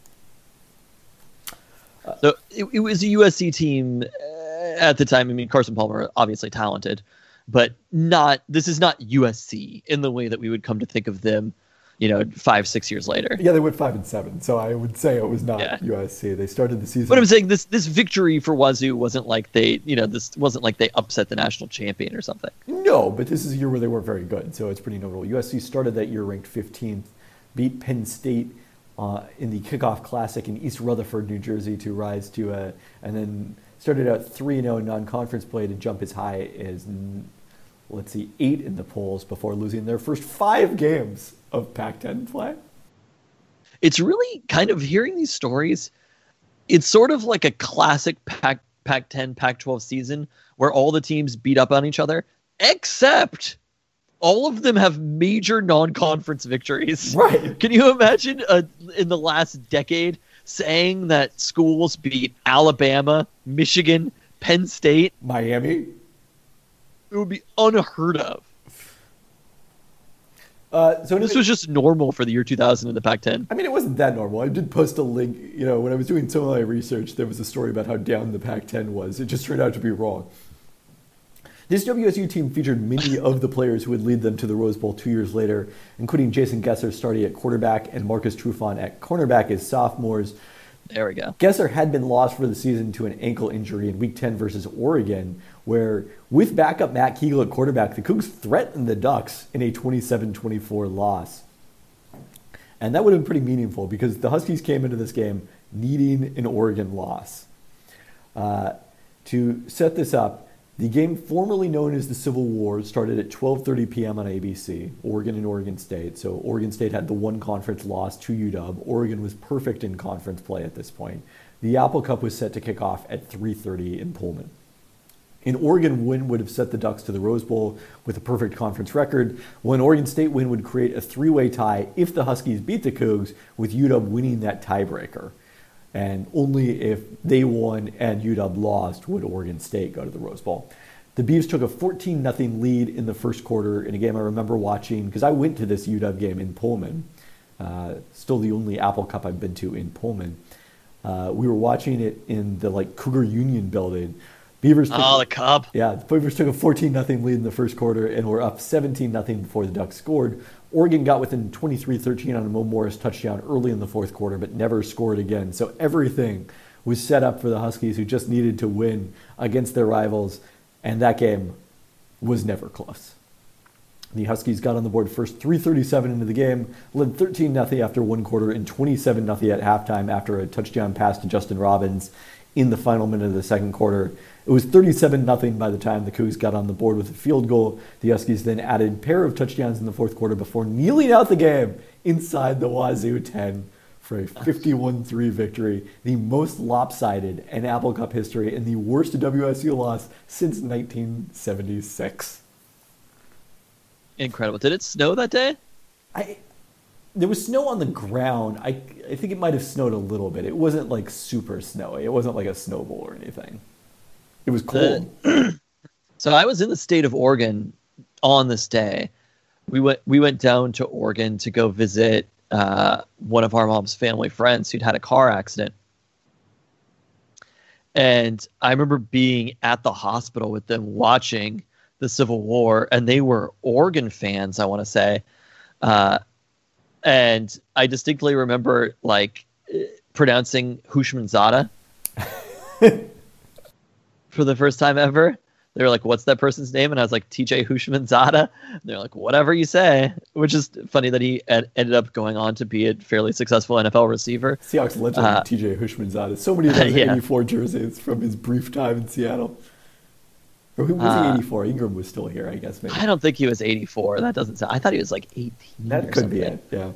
So it was a USC team at the time. I mean, Carson Palmer, obviously talented, but this is not USC in the way that we would come to think of them 5-6 years later. Yeah, they went 5-7, so I would say it was not USC. They started the season. But I'm saying this victory for Wazoo wasn't like this wasn't like they upset the national champion or something. No, but this is a year where they weren't very good, so it's pretty notable. USC started that year ranked 15th, beat Penn State in the Kickoff Classic in East Rutherford, New Jersey, to rise to and then started out 3-0 in non-conference play to jump as high as 8 in the polls before losing their first 5 games of Pac-10 play. It's really kind of hearing these stories. It's sort of like a classic Pac-10, Pac-12 season where all the teams beat up on each other, except all of them have major non-conference victories. Right. Can you imagine in the last decade saying that schools beat Alabama, Michigan, Penn State, Miami? It would be unheard of. So this was just normal for the year 2000 in the Pac-10. I mean, it wasn't that normal. I did post a link. When I was doing some of my research, there was a story about how down the Pac-10 was. It just turned out to be wrong. This WSU team featured many of the players who would lead them to the Rose Bowl 2 years later, including Jason Gesser starting at quarterback and Marcus Trufant at cornerback as sophomores. There we go. Gesser had been lost for the season to an ankle injury in Week 10 versus Oregon, where with backup Matt Kegel at quarterback, the Cougs threatened the Ducks in a 27-24 loss. And that would have been pretty meaningful because the Huskies came into this game needing an Oregon loss. To set this up, the game formerly known as the Civil War started at 12:30 p.m. on ABC, Oregon and Oregon State. So Oregon State had the one conference loss to UW. Oregon was perfect in conference play at this point. The Apple Cup was set to kick off at 3:30 in Pullman. An Oregon win would have set the Ducks to the Rose Bowl with a perfect conference record, while an Oregon State win would create a 3-way tie if the Huskies beat the Cougs, with UW winning that tiebreaker. And only if they won and UW lost would Oregon State go to the Rose Bowl. The Beavs took a 14-0 lead in the first quarter in a game I remember watching because I went to this UW game in Pullman. Still the only Apple Cup I've been to in Pullman. We were watching it in the Cougar Union building. The Cub. Yeah, the Beavers took a 14-0 lead in the first quarter and were up 17-0 before the Ducks scored. Oregon got within 23-13 on a Mo Morris touchdown early in the fourth quarter, but never scored again. So everything was set up for the Huskies, who just needed to win against their rivals, and that game was never close. The Huskies got on the board first 3:37 into the game, led 13-0 after one quarter and 27-0 at halftime after a touchdown pass to Justin Robbins in the final minute of the second quarter. It was 37-0 by the time the Cougs got on the board with a field goal. The Huskies then added a pair of touchdowns in the fourth quarter before kneeling out the game inside the Wazoo 10 for a 51-3 victory, the most lopsided in Apple Cup history and the worst WSU loss since 1976. Incredible. Did it snow that day? There was snow on the ground. I think it might have snowed a little bit. It wasn't super snowy. It wasn't like a snowball or anything. It was cold. So I was in the state of Oregon on this day. We went down to Oregon to go visit one of our mom's family friends who'd had a car accident. And I remember being at the hospital with them watching the Civil War, and they were Oregon fans, I want to say. And I distinctly remember pronouncing Hushmanzada for the first time ever. They were like, "What's that person's name?" And I was like, "TJ Hushmanzada." And they're like, "Whatever you say," which is funny that he ended up going on to be a fairly successful NFL receiver. Seahawks legend TJ Hushmanzada. So many of those 84 jerseys from his brief time in Seattle. Or who was he 84? Ingram was still here, I guess. Maybe. I don't think he was 84. That doesn't sound. I thought he was 18. That could be it. Yeah.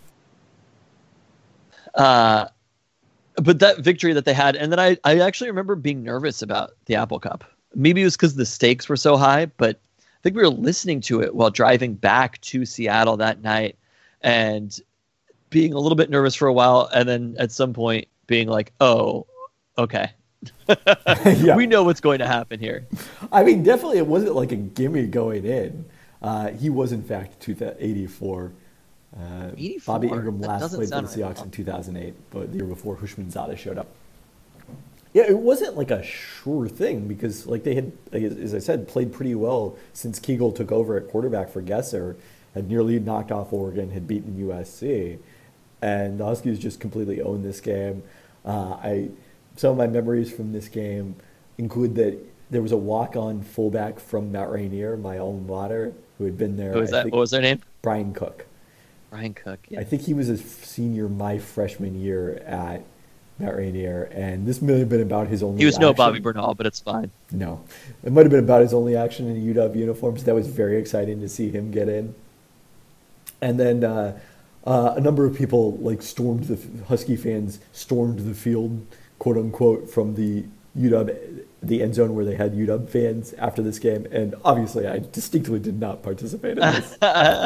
But that victory that they had, and then I actually remember being nervous about the Apple Cup. Maybe it was because the stakes were so high, but I think we were listening to it while driving back to Seattle that night and being a little bit nervous for a while, and then at some point being like, "Oh, okay." Yeah. We know what's going to happen here. I mean, definitely it wasn't like a gimme going in. He was, in fact, 84. 84? Bobby Ingram last played for the Seahawks right. in 2008, but the year before Hushmanzada showed up. Yeah, it wasn't like a sure thing because they had, as I said, played pretty well since Kegel took over at quarterback for Gesser. had nearly knocked off Oregon, had beaten USC, and the Huskies just completely owned this game. Some of my memories from this game include that there was a walk-on fullback from Mount Rainier, my alma mater, who had been there. Who was that? What was their name? Brian Cook. Brian Cook. Yeah. I think he was a senior my freshman year at Mount Rainier, and this may have been about his only. He was action. no Bobby Bernal, but it's fine. No, it might have been about his only action in a UW uniform. So that was very exciting to see him get in. And then a number of people like Husky fans stormed the field, quote unquote, from the the end zone where they had UW fans after this game. And obviously, I distinctly did not participate in this.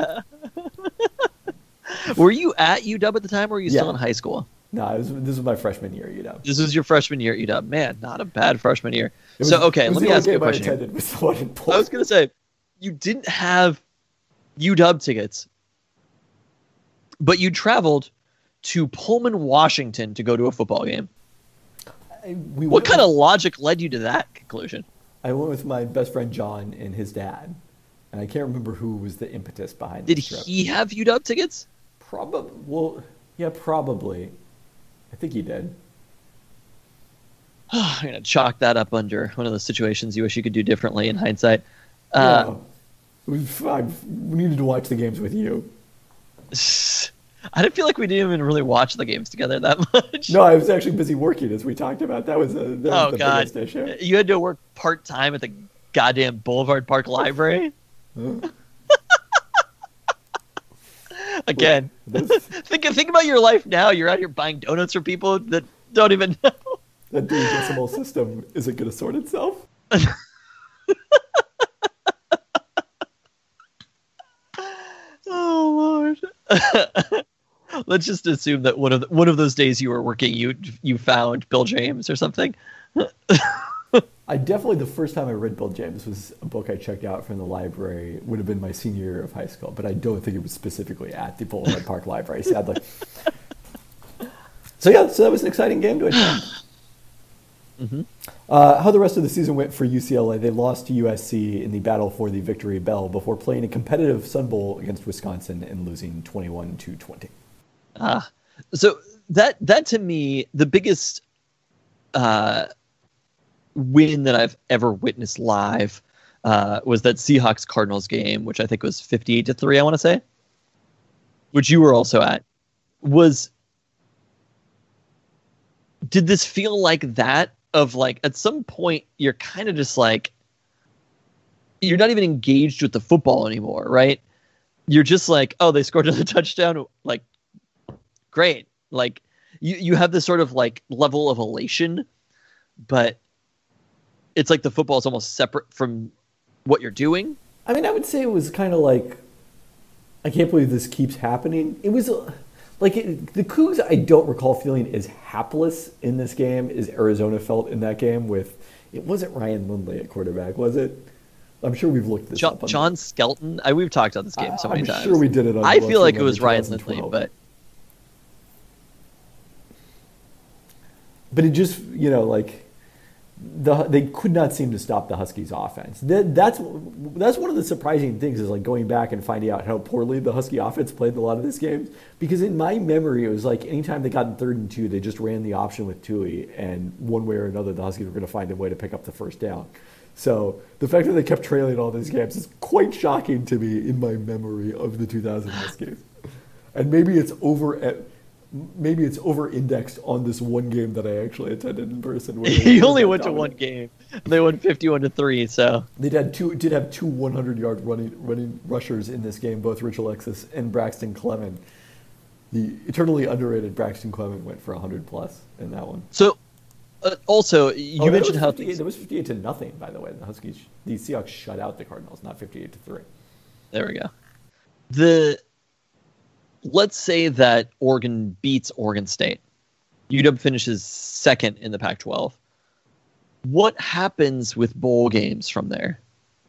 Were you at UW at the time, or were you still in high school? No, this was my freshman year at UW. This was your freshman year at UW. Man, not a bad freshman year. Let me ask you a question. I was going to say, you didn't have UW tickets, but you traveled to Pullman, Washington to go to a football game. What kind of logic led you to that conclusion? I went with my best friend John and his dad, and I can't remember who was the impetus behind Did this trip. he have UW tickets? Probably. Well, yeah, probably. I think he did. I'm going to chalk that up under one of those situations you wish you could do differently in hindsight. Yeah. It was fine. We needed to watch the games with you. I didn't feel like we didn't even really watch the games together that much. No, I was actually busy working, as we talked about. That was the biggest issue. You had to work part-time at the goddamn Boulevard Park Library? Again, think about your life now. You're out here buying donuts for people that don't even know. That decimal system isn't going to sort itself. Oh Lord! Let's just assume that one of those days you were working, you found Bill James or something. The first time I read Bill James was a book I checked out from the library. It would have been my senior year of high school, but I don't think it was specifically at the Boulevard Park Library, sadly. So that was an exciting game to attend. Mm-hmm. How the rest of the season went for UCLA, they lost to USC in the battle for the Victory Bell before playing a competitive Sun Bowl against Wisconsin and losing 21-20. So that to me, the biggest win that I've ever witnessed live was that Seahawks Cardinals game, which I think was 58-3, I want to say, which you were also at. Did this feel like that? Of like, at some point, you're kind of just like, you're not even engaged with the football anymore, right? You're just like, oh, they scored another touchdown. Like, great. Like, you have this sort of like level of elation, but it's like the football is almost separate from what you're doing. I mean, I would say it was kind of like, I can't believe this keeps happening. It was like the Cougs, I don't recall feeling as hapless in this game as Arizona felt in that game with, it wasn't Ryan Lindley at quarterback, was it? I'm sure we've looked this up. John Skelton? We've talked about this game so many times. I'm sure we did it on I feel like it was Ryan Lindley, but it just, like, they could not seem to stop the Huskies' offense. That's one of the surprising things is like going back and finding out how poorly the Husky offense played in a lot of these games. Because in my memory, it was like anytime they got in 3rd and 2, they just ran the option with Tui, and one way or another, the Huskies were going to find a way to pick up the first down. So the fact that they kept trailing all these games is quite shocking to me in my memory of the 2000 Huskies. And maybe it's over-indexed on this one game that I actually attended in person. He only went to one game. They won 51-3. So they did have two 100-yard running rushers in this game, both Rich Alexis and Braxton Clement. The eternally underrated Braxton Clement went for 100+ in that one. So, also you mentioned how it was 58-0. By the way, the Seahawks shut out the Cardinals, not 58-3. There we go. Let's say that Oregon beats Oregon State. UW finishes 2nd in the Pac-12. What happens with bowl games from there?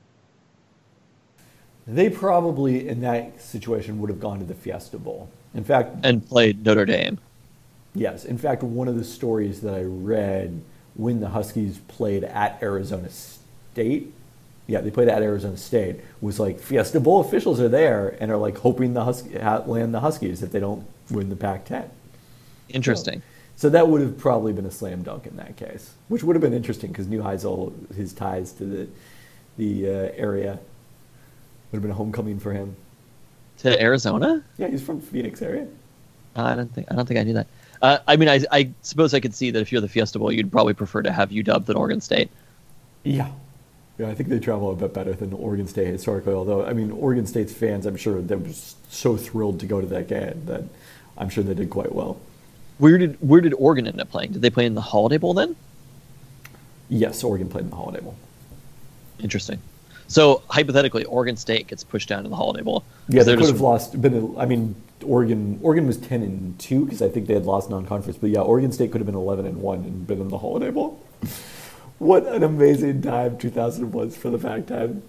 They probably, in that situation, would have gone to the Fiesta Bowl. In fact, and played Notre Dame. Yes. In fact, one of the stories that I read when the Huskies played at Arizona State Yeah, they played at Arizona State. Was like Fiesta Bowl officials are there and are like hoping the land the Huskies if they don't win the Pac-10. Interesting. So that would have probably been a slam dunk in that case, which would have been interesting because Neuheisel, his ties to the area, would have been a homecoming for him. To Arizona? Yeah, he's from Phoenix area. I don't think I knew that. I mean, I suppose I could see that if you're the Fiesta Bowl, you'd probably prefer to have UW than Oregon State. Yeah. Yeah, I think they travel a bit better than Oregon State historically, although, I mean, Oregon State's fans, I'm sure they were so thrilled to go to that game that I'm sure they did quite well. Where did Oregon end up playing? Did they play in the Holiday Bowl then? Yes, Oregon played in the Holiday Bowl. Interesting. So, hypothetically, Oregon State gets pushed down to the Holiday Bowl. Yeah, they could have lost. Oregon was 10-2 because I think they had lost non-conference. But yeah, Oregon State could have been 11-1 and been in the Holiday Bowl. What an amazing time 2000 was for the Pac-10.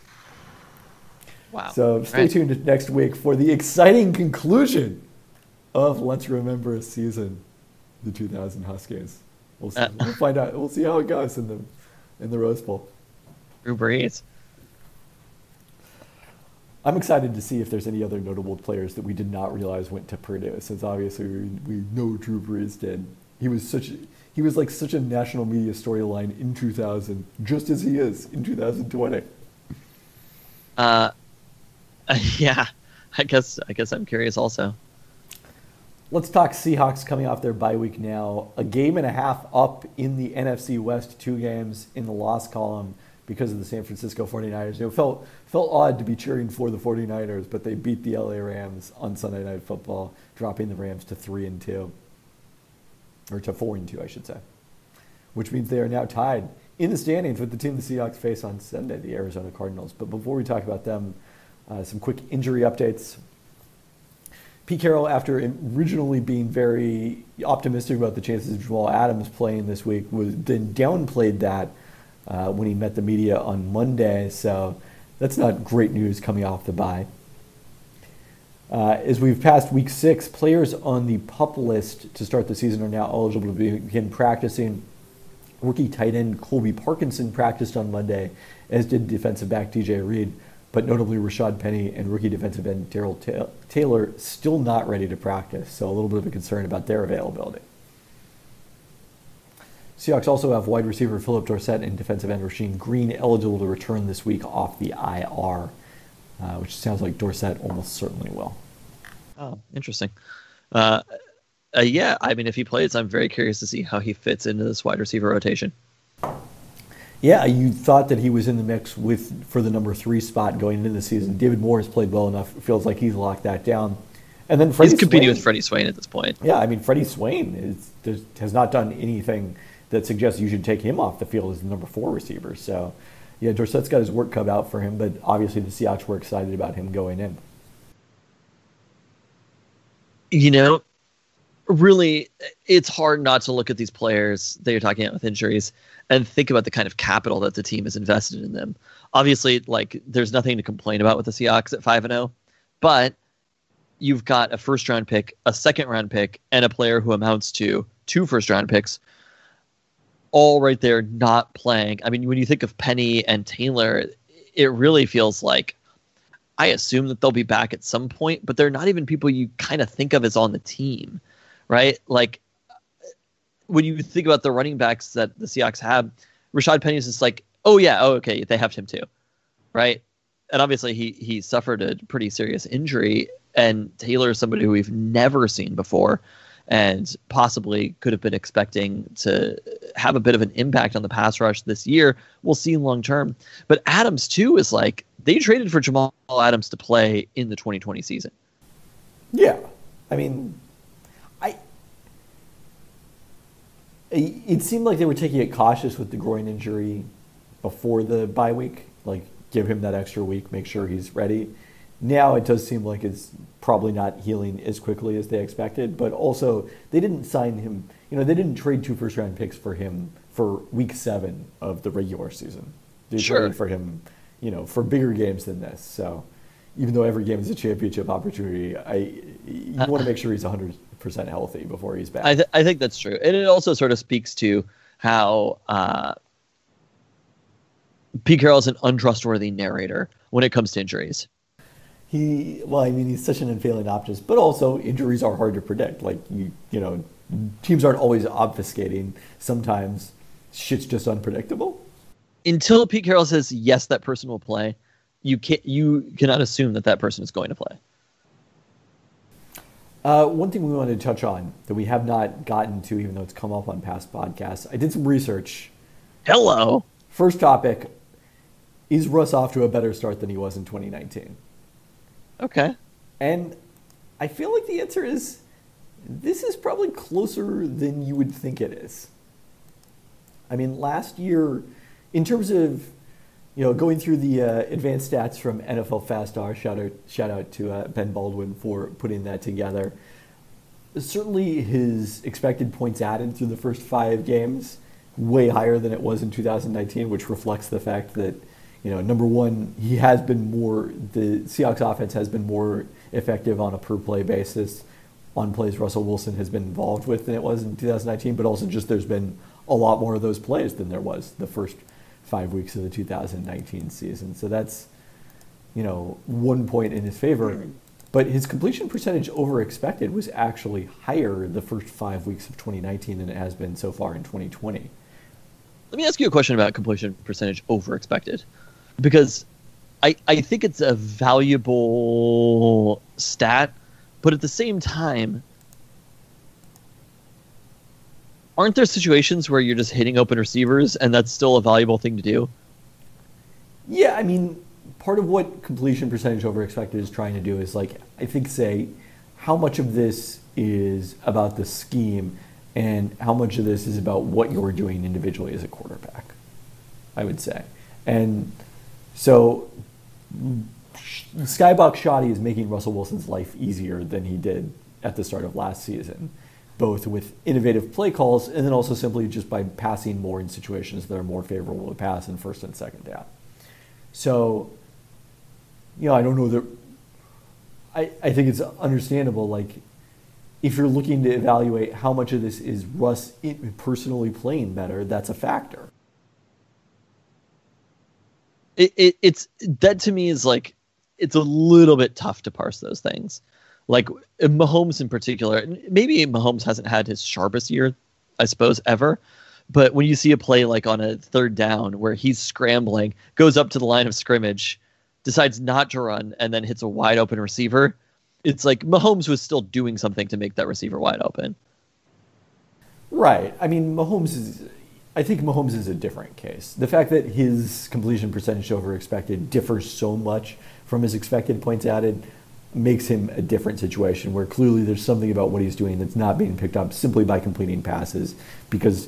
Wow. So stay tuned next week for the exciting conclusion of Let's Remember a Season, the 2000 Huskies. We'll see. We'll find out. We'll see how it goes in the Rose Bowl. Drew Brees. I'm excited to see if there's any other notable players that we did not realize went to Purdue, since obviously we know Drew Brees did. He was like such a national media storyline in 2000, just as he is in 2020. Yeah, I guess I'm curious also. Let's talk Seahawks coming off their bye week now. A game and a half up in the NFC West, 2 games in the loss column because of the San Francisco 49ers. It felt odd to be cheering for the 49ers, but they beat the LA Rams on Sunday Night Football, dropping the Rams to 3-2. Or to 4-2, I should say. Which means they are now tied in the standings with the team the Seahawks face on Sunday, the Arizona Cardinals. But before we talk about them, some quick injury updates. Pete Carroll, after originally being very optimistic about the chances of Jamal Adams playing this week, then downplayed that when he met the media on Monday. So that's not great news coming off the bye. As we've passed week 6, players on the PUP list to start the season are now eligible to begin practicing. Rookie tight end Colby Parkinson practiced on Monday, as did defensive back DJ Reed. But notably, Rashad Penny and rookie defensive end Darrell Taylor still not ready to practice, so a little bit of a concern about their availability. Seahawks also have wide receiver Philip Dorsett and defensive end Rasheem Green eligible to return this week off the IR, which sounds like Dorsett almost certainly will. Oh, interesting. Yeah, I mean, if he plays, I'm very curious to see how he fits into this wide receiver rotation. Yeah, you thought that he was in the mix for the number 3 spot going into the season. David Moore has played well enough. It feels like he's locked that down. And then he's competing with Freddie Swain at this point. Yeah, I mean, Freddie Swain has not done anything that suggests you should take him off the field as the number 4 receiver. So, yeah, Dorsett's got his work cut out for him, but obviously the Seahawks were excited about him going in. You know, really, it's hard not to look at these players that you're talking about with injuries and think about the kind of capital that the team has invested in them. Obviously, like, there's nothing to complain about with the Seahawks at 5-0, but you've got a first-round pick, a second-round pick, and a player who amounts to 2 first-round picks, all right there not playing. I mean, when you think of Penny and Taylor, it really feels like, I assume that they'll be back at some point, but they're not even people you kind of think of as on the team, right? Like, when you think about the running backs that the Seahawks have, Rashad Penny is just like, okay, they have him too, right? And obviously he suffered a pretty serious injury, and Taylor is somebody who we've never seen before and possibly could have been expecting to have a bit of an impact on the pass rush this year. We'll see long term. But Adams, too, is like, they traded for Jamal Adams to play in the 2020 season. Yeah. I mean, it seemed like they were taking it cautious with the groin injury before the bye week. Like, give him that extra week, make sure he's ready. Now it does seem like it's probably not healing as quickly as they expected, but also they didn't sign him. You know, they didn't trade 2 first-round picks for him for week 7 of the regular season. They traded for him, for bigger games than this. So even though every game is a championship opportunity, you want to make sure he's 100% healthy before he's back. I think that's true. And it also sort of speaks to how Pete Carroll is an untrustworthy narrator when it comes to injuries. He's such an unfailing optimist, but also injuries are hard to predict. Like, teams aren't always obfuscating. Sometimes shit's just unpredictable. Until Pete Carroll says, yes, that person will play, you cannot assume that person is going to play. One thing we wanted to touch on that we have not gotten to, even though it's come up on past podcasts, I did some research. Hello. First topic, is Russ off to a better start than he was in 2019? Okay. And I feel like the answer is, this is probably closer than you would think it is. I mean, last year, in terms of, going through the advanced stats from NFL FastStar, shout out to Ben Baldwin for putting that together. Certainly his expected points added through the first 5 games, way higher than it was in 2019, which reflects the fact that, number one, the Seahawks offense has been more effective on a per play basis on plays Russell Wilson has been involved with than it was in 2019, but also just there's been a lot more of those plays than there was the first 5 weeks of the 2019 season. So that's, 1 point in his favor. But his completion percentage over expected was actually higher the first 5 weeks of 2019 than it has been so far in 2020. Let me ask you a question about completion percentage over expected, because I think it's a valuable stat, but at the same time, aren't there situations where you're just hitting open receivers and that's still a valuable thing to do? Yeah, I mean, part of what completion percentage over expected is trying to do is, say how much of this is about the scheme and how much of this is about what you're doing individually as a quarterback, I would say. And so Skybox Shoddy is making Russell Wilson's life easier than he did at the start of last season, both with innovative play calls and then also simply just by passing more in situations that are more favorable to pass in first and second down. So, I don't know that I think it's understandable, if you're looking to evaluate how much of this is Russ personally playing better, that's a factor. It's that to me is it's a little bit tough to parse those things. Like Mahomes in particular, maybe Mahomes hasn't had his sharpest year, I suppose, ever. But when you see a play like on a third down where he's scrambling, goes up to the line of scrimmage, decides not to run, and then hits a wide open receiver, it's like Mahomes was still doing something to make that receiver wide open. Right. I mean, I think Mahomes is a different case. The fact that his completion percentage over expected differs so much from his expected points added makes him a different situation where clearly there's something about what he's doing that's not being picked up simply by completing passes because,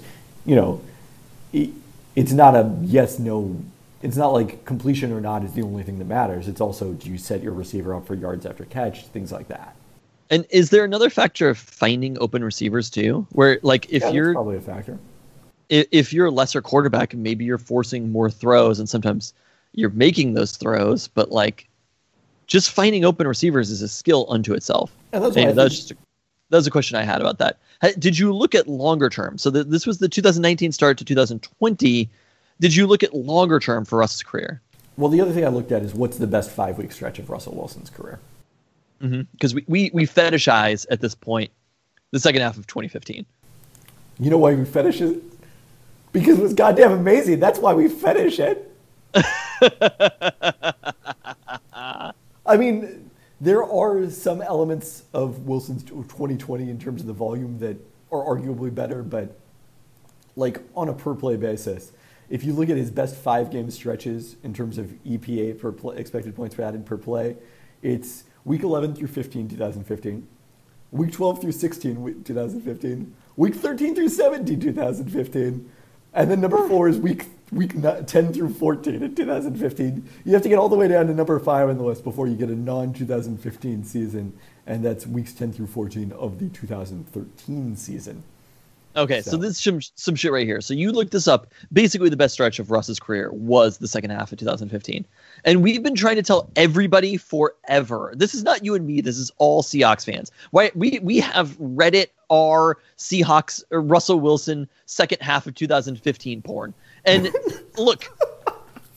it's not a yes-no. It's not like completion or not is the only thing that matters. It's also, do you set your receiver up for yards after catch, things like that. And is there another factor of finding open receivers too? Where that's probably a factor. If you're a lesser quarterback, maybe you're forcing more throws and sometimes you're making those throws, but just finding open receivers is a skill unto itself. And that's that was a question I had about that. Did you look at longer term? So this was the 2019 start to 2020. Did you look at longer term for Russ's career? Well, the other thing I looked at is what's the best 5-week stretch of Russell Wilson's career? Because we fetishize at this point the second half of 2015. You know why we fetish it? Because it was goddamn amazing. That's why we fetish it. I mean, there are some elements of Wilson's 2020 in terms of the volume that are arguably better, but on a per play basis, if you look at his best 5-game stretches in terms of EPA per play, expected points per added per play, it's week 11 through 15, 2015, week 12 through 16, 2015, week 13 through 17, 2015, and then number 4 is week 10 through 14 in 2015. You have to get all the way down to number 5 on the list before you get a non-2015 season, and that's weeks 10 through 14 of the 2013 season. Okay, so this is some shit right here. So you looked this up. Basically, the best stretch of Russ's career was the second half of 2015. And we've been trying to tell everybody forever. This is not you and me. This is all Seahawks fans. Why we have Reddit r Seahawks Russell Wilson second half of 2015 porn. And look,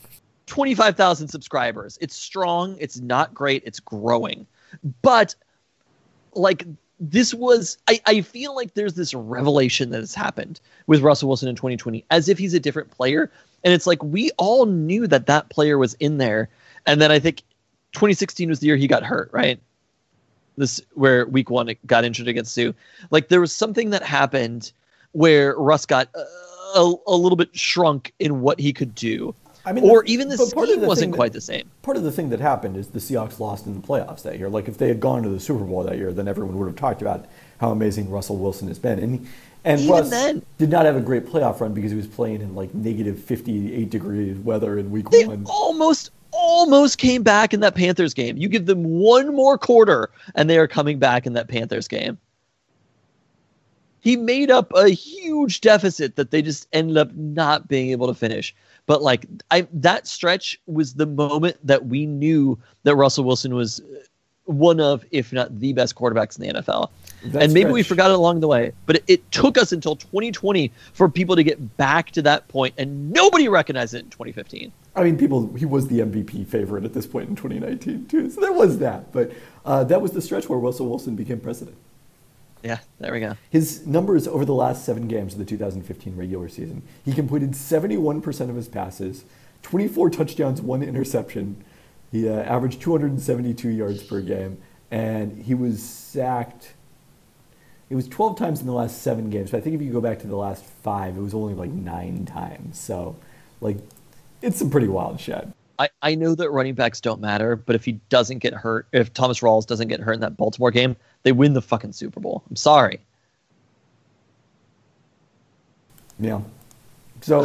25,000 subscribers. It's strong. It's not great. It's growing. But like this was, I feel like there's this revelation that has happened with Russell Wilson in 2020, as if he's a different player. And it's like, we all knew that player was in there. And then I think 2016 was the year he got hurt, right? This where week 1 it got injured against Sue. Like there was something that happened where Russ got a little bit shrunk in what he could do. I mean, or even the scheme wasn't quite the same. Part of the thing that happened is the Seahawks lost in the playoffs that year. Like if they had gone to the Super Bowl that year, then everyone would have talked about how amazing Russell Wilson has been. And Russ did not have a great playoff run because he was playing in like negative 58 degree weather in week 1. Almost came back in that Panthers game. You give them one more quarter and they are coming back in that Panthers game. He made up a huge deficit that they just ended up not being able to finish. But like that stretch was the moment that we knew that Russell Wilson was one of, if not the best quarterbacks in the NFL. And maybe we forgot it along the way, but it took us until 2020 for people to get back to that point, and nobody recognized it in 2015. I mean, he was the MVP favorite at this point in 2019 too, so there was that. But that was the stretch where Russell Wilson became president. Yeah, there we go. His numbers over the last 7 games of the 2015 regular season, he completed 71% of his passes, 24 touchdowns, 1 interception. He averaged 272 yards per game, and he was sacked. It was 12 times in the last 7 games, but I think if you go back to the last 5, it was only like 9 times. So, like, it's some pretty wild shit. I know that running backs don't matter, but if he doesn't get hurt, if Thomas Rawls doesn't get hurt in that Baltimore game, they win the fucking Super Bowl. I'm sorry. Yeah. So.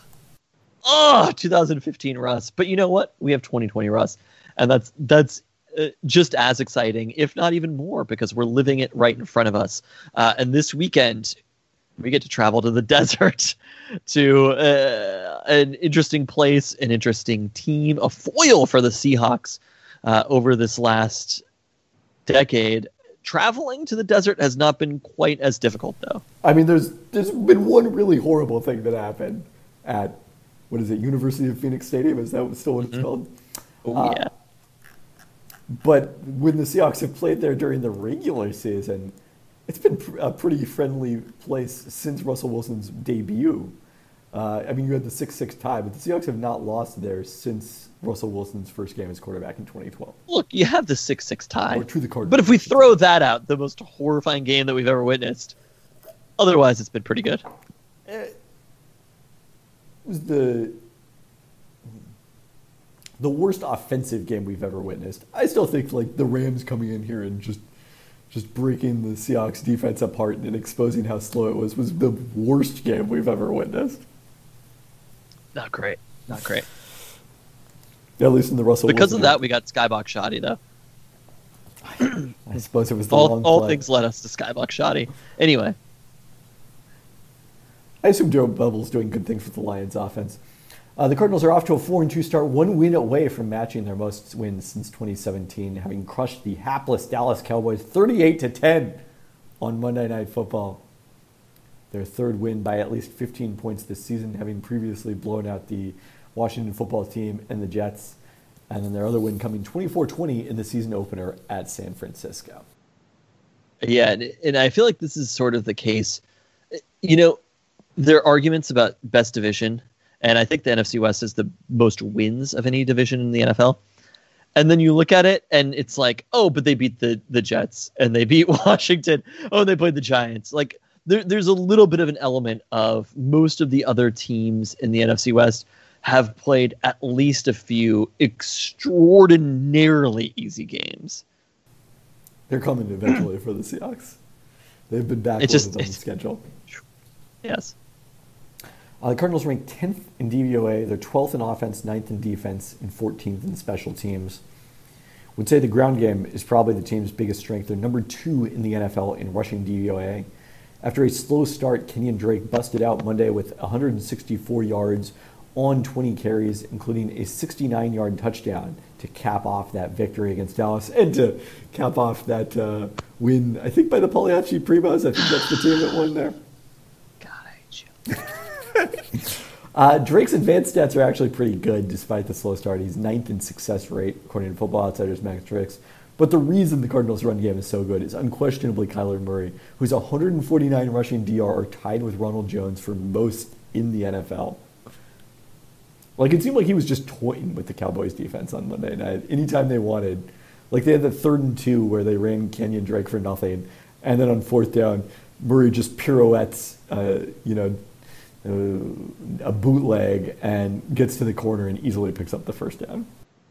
2015 Russ. But you know what? We have 2020 Russ. And that's just as exciting, if not even more, because we're living it right in front of us. And this weekend, we get to travel to the desert to an interesting place, an interesting team, a foil for the Seahawks over this last decade. Traveling to the desert has not been quite as difficult, though. I mean, there's been one really horrible thing that happened at, what is it, University of Phoenix Stadium? Is that still what it's called? Oh, yeah. But when the Seahawks have played there during the regular season, it's been a pretty friendly place since Russell Wilson's debut. I mean, you had the 6-6 tie, but the Seahawks have not lost there since Russell Wilson's first game as quarterback in 2012. Look, you have the 6-6 tie. Or to the Cardinals. But if we throw that out, the most horrifying game that we've ever witnessed, otherwise it's been pretty good. It was the worst offensive game we've ever witnessed. I still think like the Rams coming in here and just breaking the Seahawks defense apart and exposing how slow it was the worst game we've ever witnessed. Not great. Not great. At least in the Russell Because Wilson of that, we got Skybox Shoddy, though. I suppose it was the long all play. things led us to Skybox Shoddy. Anyway. I assume Joe Bubble's doing good things with the Lions offense. The Cardinals are off to a 4-2 start, 1 win away from matching their most wins since 2017, having crushed the hapless Dallas Cowboys 38-10 on Monday Night Football. Their 3rd win by at least 15 points this season, having previously blown out the Washington Football Team and the Jets. And then their other win coming 24-20 in the season opener at San Francisco. Yeah, and I feel like this is sort of the case. You know, there are arguments about best division, and I think the NFC West has the most wins of any division in the NFL. And then you look at it, and it's like, oh, but they beat the Jets, and they beat Washington. Oh, they played the Giants. Like, there's a little bit of an element of most of the other teams in the NFC West have played at least a few extraordinarily easy games. They're coming eventually for the Seahawks. They've been backloaded on the schedule. Yes. The Cardinals rank 10th in DVOA. They're 12th in offense, 9th in defense, and 14th in special teams. Would say the ground game is probably the team's biggest strength. They're number 2 in the NFL in rushing DVOA. After a slow start, Kenyon Drake busted out Monday with 164 yards on 20 carries, including a 69-yard touchdown to cap off that victory against Dallas and to cap off that win, I think, by the Pagliacci Primos. I think that's the team that won there. God, I hate you. Drake's advanced stats are actually pretty good despite the slow start. He's 9th in success rate, according to Football Outsiders metrics. But the reason the Cardinals' run game is so good is unquestionably Kyler Murray, who's 149 rushing DR, are tied with Ronald Jones for most in the NFL. Like, it seemed like he was just toying with the Cowboys' defense on Monday night. Anytime they wanted. Like, they had the 3rd and 2 where they ran Kenyon Drake for nothing. And then on 4th down, Murray just pirouettes, a bootleg and gets to the corner and easily picks up the first down.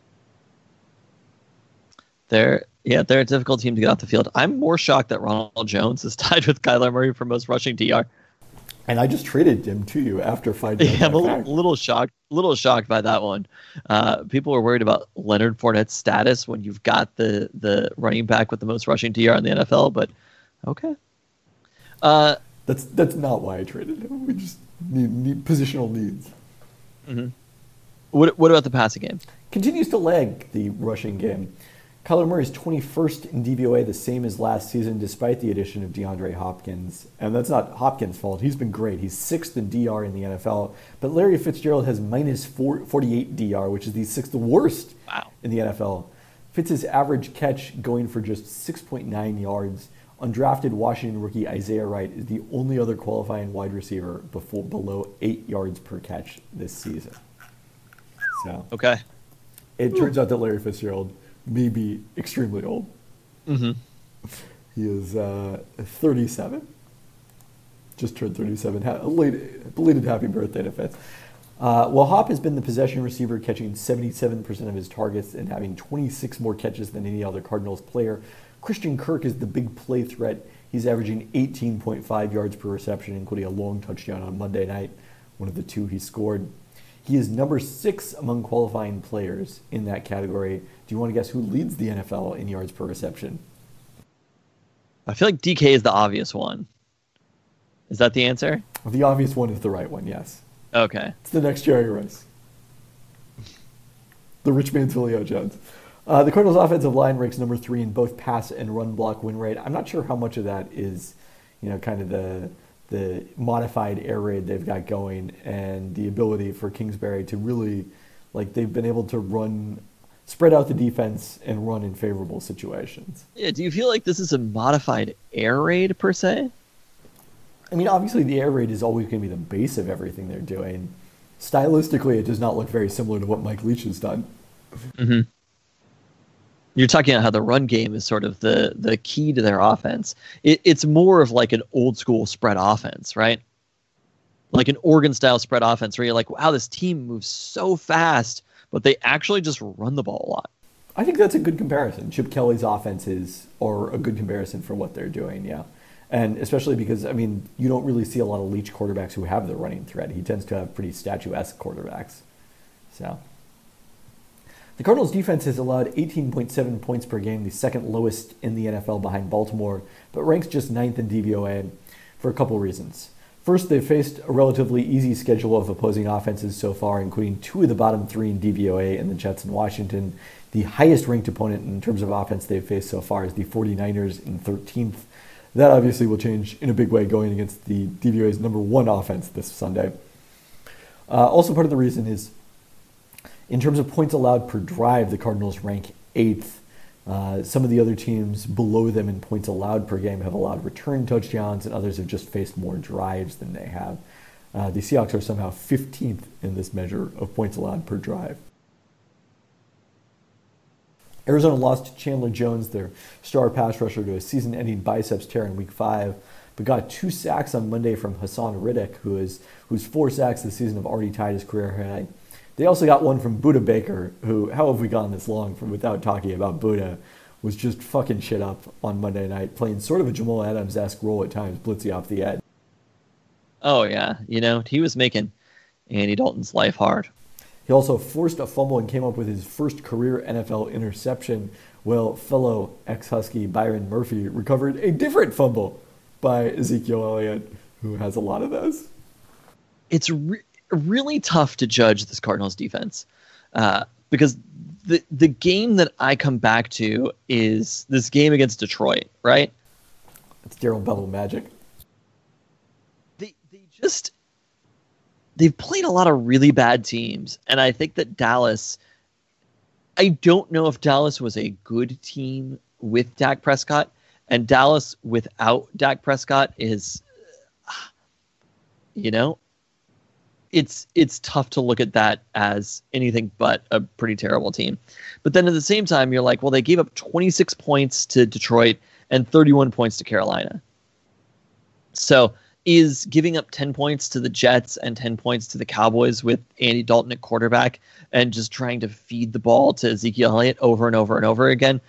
They're a difficult team to get off the field. I'm more shocked that Ronald Jones is tied with Kyler Murray for most rushing DR. And I just traded him to you after finding out. I'm a little shocked by that one. People were worried about Leonard Fournette's status when you've got the running back with the most rushing DR in the NFL, but okay. That's not why I traded him. We just need positional needs. Mm-hmm. What about the passing game? Continues to lag the rushing game. Kyler Murray is 21st in DVOA, the same as last season, despite the addition of DeAndre Hopkins. And that's not Hopkins' fault. He's been great. He's 6th in DR in the NFL. But Larry Fitzgerald has minus 48 DR, which is the 6th worst in the NFL. Fitz's average catch going for just 6.9 yards. Undrafted Washington rookie Isaiah Wright is the only other qualifying wide receiver below 8 yards per catch this season. So okay, it turns out that Larry Fitzgerald may be extremely old. Mm-hmm. He is 37. Just turned 37. Belated happy birthday to Fitz. Well, Hop has been the possession receiver, catching 77% of his targets and having 26 more catches than any other Cardinals player. Christian Kirk is the big play threat. He's averaging 18.5 yards per reception, including a long touchdown on Monday night, one of the 2 he scored. He is number 6 among qualifying players in that category. Do you want to guess who leads the NFL in yards per reception? I feel like DK is the obvious one. Is that the answer? The obvious one is the right one, yes. Okay. It's the next Jerry Rice. The rich man's Julio Jones. The Cardinals' offensive line ranks number 3 in both pass and run block win rate. I'm not sure how much of that is, kind of the modified air raid they've got going and the ability for Kingsbury to really, they've been able to spread out the defense and run in favorable situations. Yeah, do you feel like this is a modified air raid per se? I mean, obviously the air raid is always going to be the base of everything they're doing. Stylistically, it does not look very similar to what Mike Leach has done. Mm-hmm. You're talking about how the run game is sort of the key to their offense. It's more of like an old school spread offense, right? Like an Oregon-style spread offense where you're like, wow, this team moves so fast, but they actually just run the ball a lot. I think that's a good comparison. Chip Kelly's offenses are a good comparison for what they're doing, yeah. And especially because, you don't really see a lot of Leach quarterbacks who have the running threat. He tends to have pretty statuesque quarterbacks. So the Cardinals' defense has allowed 18.7 points per game, the second lowest in the NFL behind Baltimore, but ranks just 9th in DVOA for a couple reasons. First, they've faced a relatively easy schedule of opposing offenses so far, including 2 of the bottom 3 in DVOA in the Jets and Washington. The highest-ranked opponent in terms of offense they've faced so far is the 49ers in 13th. That obviously will change in a big way going against the DVOA's number 1 offense this Sunday. Also, part of the reason is, in terms of points allowed per drive, the Cardinals rank 8th. Some of the other teams below them in points allowed per game have allowed return touchdowns, and others have just faced more drives than they have. The Seahawks are somehow 15th in this measure of points allowed per drive. Arizona lost Chandler Jones, their star pass rusher, to a season-ending biceps tear in Week 5, but got 2 sacks on Monday from Hassan Riddick, whose 4 sacks this season have already tied his career high. They also got one from Budda Baker, who, how have we gone this long without talking about Budda, was just fucking shit up on Monday night, playing sort of a Jamal Adams-esque role at times, blitzing off the edge. Oh, yeah. He was making Andy Dalton's life hard. He also forced a fumble and came up with his first career NFL interception, while fellow ex-Husky Byron Murphy recovered a different fumble by Ezekiel Elliott, who has a lot of those. It's really tough to judge this Cardinals defense because the game that I come back to is this game against Detroit, right? It's Daryl Bevell magic. they've played a lot of really bad teams. And I think that Dallas, I don't know if Dallas was a good team with Dak Prescott, and Dallas without Dak Prescott is, it's tough to look at that as anything but a pretty terrible team. But then at the same time, you're like, well, they gave up 26 points to Detroit and 31 points to Carolina. So is giving up 10 points to the Jets and 10 points to the Cowboys with Andy Dalton at quarterback and just trying to feed the ball to Ezekiel Elliott over and over and over again,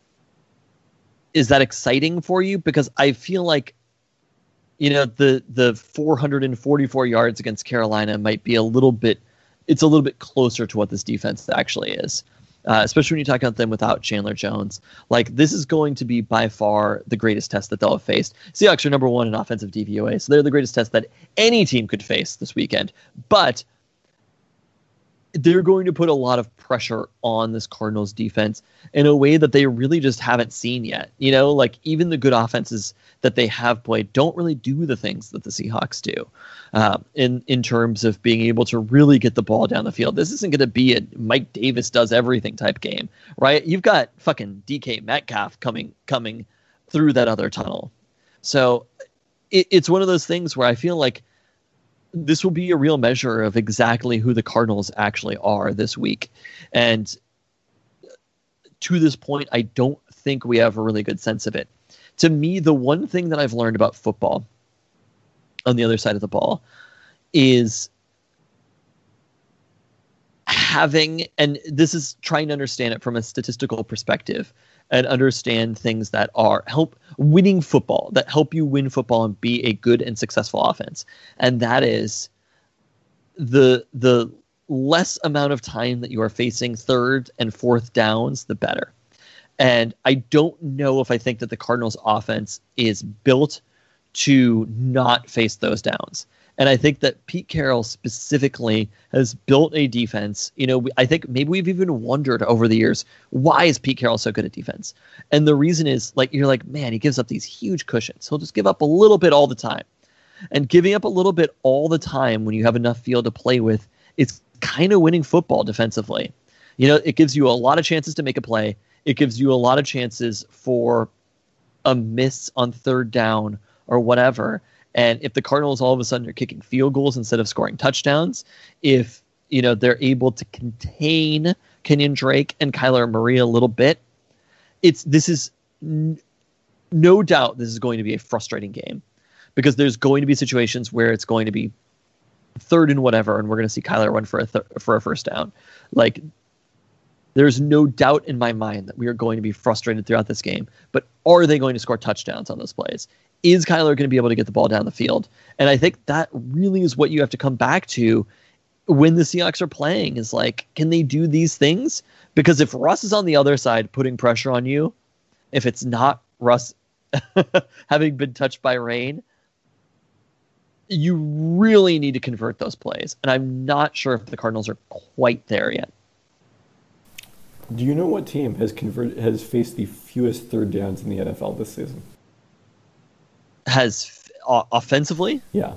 is that exciting for you? Because I feel like, the 444 yards against Carolina might be a little bit closer to what this defense actually is. Especially when you talk about them without Chandler Jones. Like, this is going to be by far the greatest test that they'll have faced. Seahawks are number 1 in offensive DVOA, so they're the greatest test that any team could face this weekend. But they're going to put a lot of pressure on this Cardinals defense in a way that they really just haven't seen yet. Like, even the good offenses that they have played don't really do the things that the Seahawks do in terms of being able to really get the ball down the field. This isn't going to be a Mike Davis does everything type game, right? You've got fucking DK Metcalf coming through that other tunnel. So it's one of those things where I feel like this will be a real measure of exactly who the Cardinals actually are this week. And to this point, I don't think we have a really good sense of it. To me, the one thing that I've learned about football on the other side of the ball is having, and this is trying to understand it from a statistical perspective and understand things that are winning football, that help you win football and be a good and successful offense. And that is the less amount of time that you are facing third and fourth downs, the better. And I don't know if I think that the Cardinals offense is built to not face those downs. And I think that Pete Carroll specifically has built a defense. I think maybe we've even wondered over the years, why is Pete Carroll so good at defense? And the reason is, you're like, man, he gives up these huge cushions. He'll just give up a little bit all the time. And giving up a little bit all the time when you have enough field to play with, it's kind of winning football defensively. It gives you a lot of chances to make a play. It gives you a lot of chances for a miss on third down or whatever. And if the Cardinals all of a sudden are kicking field goals instead of scoring touchdowns, if they're able to contain Kenyon Drake and Kyler Murray a little bit, no doubt this is going to be a frustrating game, because there's going to be situations where it's going to be third and whatever, and we're going to see Kyler run for a first down. Like, there's no doubt in my mind that we are going to be frustrated throughout this game. But are they going to score touchdowns on those plays? Is Kyler going to be able to get the ball down the field? And I think that really is what you have to come back to when the Seahawks are playing, is like, can they do these things? Because if Russ is on the other side putting pressure on you, if it's not Russ having been touched by rain, you really need to convert those plays. And I'm not sure if the Cardinals are quite there yet. Do you know what team has faced the fewest third downs in the NFL this season? Offensively? Yeah.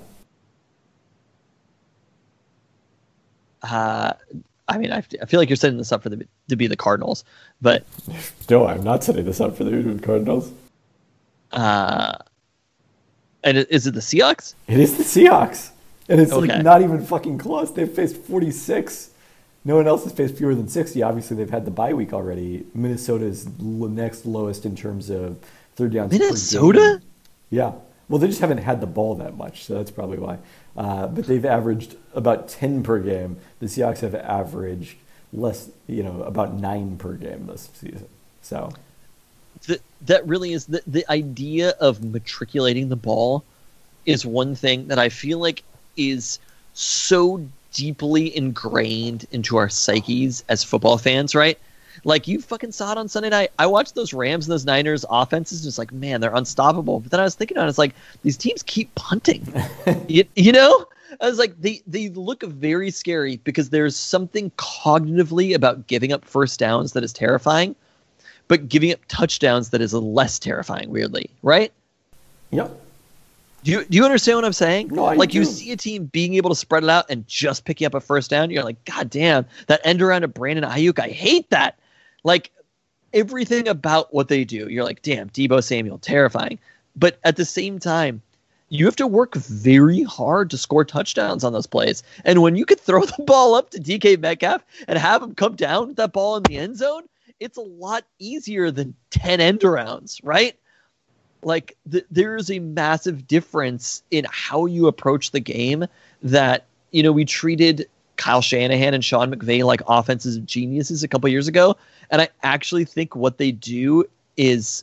I feel like you're setting this up to be the Cardinals, but no, I'm not setting this up for the Cardinals. And is it the Seahawks? It is the Seahawks, and it's okay. Not even fucking close. They've faced 46. No one else has faced fewer than 60. Obviously, they've had the bye week already. Minnesota's next lowest in terms of third downs. Minnesota? Yeah. Well, they just haven't had the ball that much, so that's probably why. But they've averaged about 10 per game. The Seahawks have averaged less, about 9 per game this season. So that really is the idea of matriculating the ball is one thing that I feel like is so deeply ingrained into our psyches as football fans, right? Like, you fucking saw it on Sunday night. I watched those Rams and those Niners offenses, just like, man, they're unstoppable. But then I was thinking on it, it's like, these teams keep punting. I was like, they look very scary because there's something cognitively about giving up first downs that is terrifying, but giving up touchdowns that is less terrifying, weirdly, right? Yep. Do you understand what I'm saying? No, I like do. You see a team being able to spread it out and just picking up a first down. You're like, God damn, that end around of Brandon Ayuk. I hate that. Like everything about what they do. You're like, damn, Deebo Samuel, terrifying. But at the same time, you have to work very hard to score touchdowns on those plays. And when you could throw the ball up to DK Metcalf and have him come down with that ball in the end zone, it's a lot easier than 10 end arounds, right? Like there is a massive difference in how you approach the game that, we treated Kyle Shanahan and Sean McVay like offensive geniuses a couple years ago. And I actually think what they do is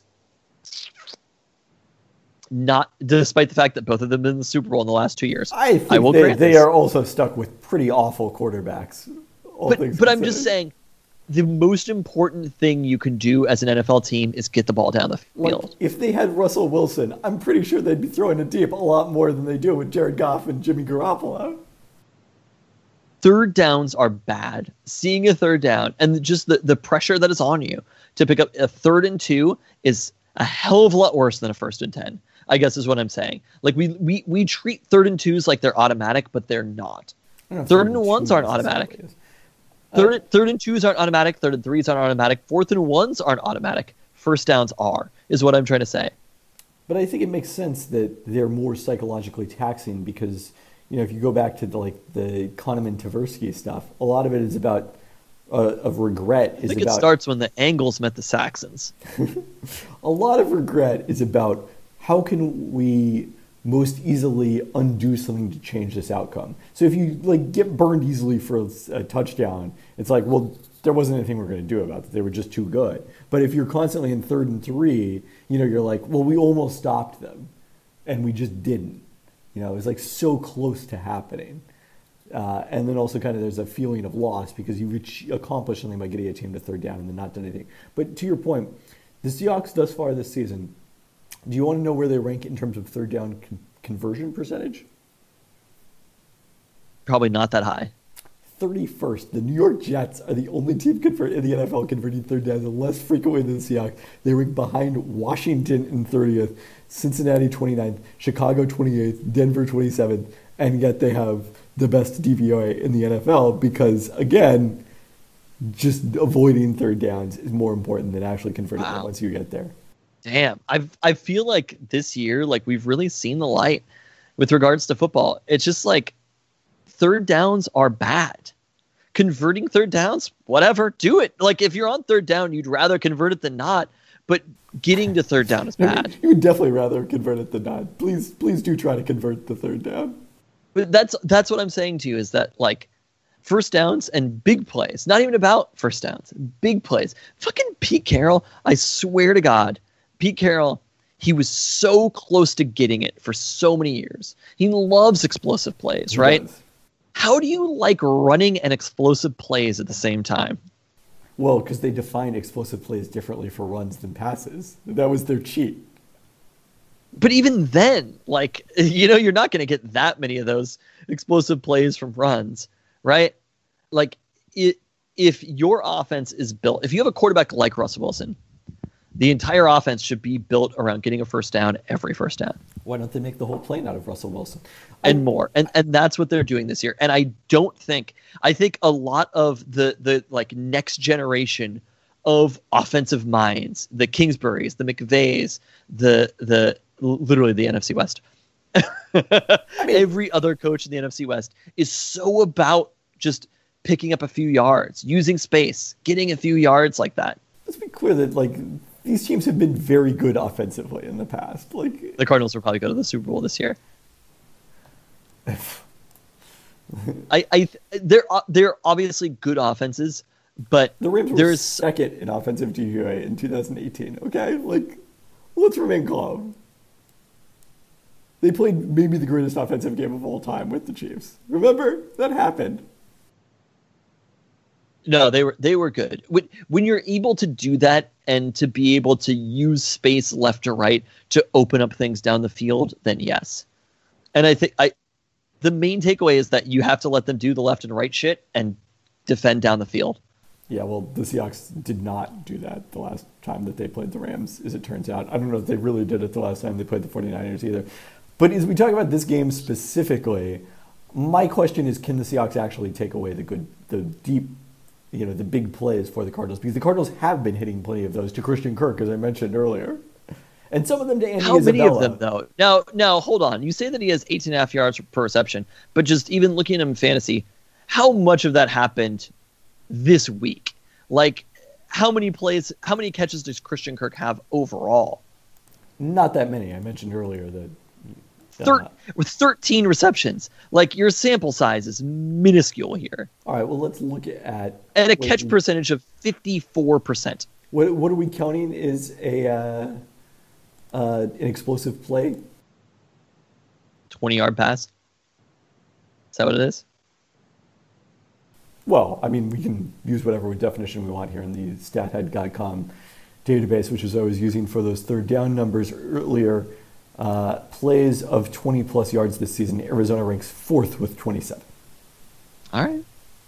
not, despite the fact that both of them have been in the Super Bowl in the last 2 years. I think they are also stuck with pretty awful quarterbacks. But I'm just saying, the most important thing you can do as an NFL team is get the ball down the field. Like, if they had Russell Wilson, I'm pretty sure they'd be throwing it deep a lot more than they do with Jared Goff and Jimmy Garoppolo. Third downs are bad. Seeing a third down and just the pressure that is on you to pick up a 3rd and 2 is a hell of a lot worse than a 1st and 10, I guess is what I'm saying. Like we treat 3rd and 2s like they're automatic, but they're not. 3rd and 1s aren't automatic. Third and 2s aren't automatic. 3rd and 3s aren't automatic. 4th and 1s aren't automatic. First downs are, is what I'm trying to say. But I think it makes sense that they're more psychologically taxing because, if you go back to the Kahneman Tversky stuff, a lot of it is about of regret. I think it starts when the Angles met the Saxons. A lot of regret is about how can we most easily undo something to change this outcome. So if you get burned easily for a touchdown, it's like, well, there wasn't anything we're going to do about it. They were just too good. But if you're constantly in 3rd and 3, you're like, well, we almost stopped them, and we just didn't. It was so close to happening. And then also kind of there's a feeling of loss because you accomplished something by getting a team to 3rd down and then not done anything. But to your point, the Seahawks thus far this season, do you want to know where they rank in terms of 3rd down conversion percentage? Probably not that high. 31st. The New York Jets are the only team in the NFL converting 3rd downs less frequently than the Seahawks. They rank behind Washington in 30th, Cincinnati 29th, Chicago 28th, Denver 27th, and yet they have the best DVOA in the NFL because, again, just avoiding 3rd downs is more important than actually converting them once you get there. Damn, I feel like this year, we've really seen the light with regards to football. It's just 3rd downs are bad. Converting 3rd downs, whatever, do it. If you're on 3rd down, you'd rather convert it than not. But getting to 3rd down is bad. You would definitely rather convert it than not. Please do try to convert the 3rd down. But that's what I'm saying to you is that first downs and big plays, not even about first downs, big plays. Fucking Pete Carroll, I swear to God, Pete Carroll, he was so close to getting it for so many years. He loves explosive plays, right? Does. How do you like running and explosive plays at the same time? Well, because they define explosive plays differently for runs than passes. That was their cheat. But even then, you're not going to get that many of those explosive plays from runs, right? If your offense is built, if you have a quarterback like Russell Wilson, the entire offense should be built around getting a first down every first down. Why don't they make the whole plane out of Russell Wilson? And more. And that's what they're doing this year. And I think a lot of the next generation of offensive minds, the Kingsburys, the McVays, the literally the NFC West. Every other coach in the NFC West is so about just picking up a few yards, using space, getting a few yards like that. Let's be clear that these teams have been very good offensively in the past. The Cardinals will probably go to the Super Bowl this year. They're obviously good offenses, but the Rams were second in offensive DVOA in 2018. Okay, let's remain calm. They played maybe the greatest offensive game of all time with the Chiefs. Remember that happened. No, they were good. When you're able to do that and to be able to use space left to right to open up things down the field, then yes. And I think the main takeaway is that you have to let them do the left and right shit and defend down the field. Yeah, well, the Seahawks did not do that the last time that they played the Rams, as it turns out. I don't know if they really did it the last time they played the 49ers either. But as we talk about this game specifically, my question is, can the Seahawks actually take away the deep, the big plays for the Cardinals? Because the Cardinals have been hitting plenty of those to Christian Kirk, as I mentioned earlier. And some of them to Andy Isabella. How many of them, though? Now, hold on. You say that he has 18.5 yards per reception, but just even looking at him in fantasy, how much of that happened this week? Like, how many catches does Christian Kirk have overall? Not that many. I mentioned earlier that... with 13 receptions. Like, your sample size is minuscule here. All right, well, let's look at... And a catch percentage of 54%. What are we counting is an explosive play? 20-yard pass? Is that what it is? Well, I mean, we can use whatever definition we want here in the stathead.com database, which is I was using for those third down numbers earlier. Plays of 20-plus yards this season, Arizona ranks 4th with 27. All right.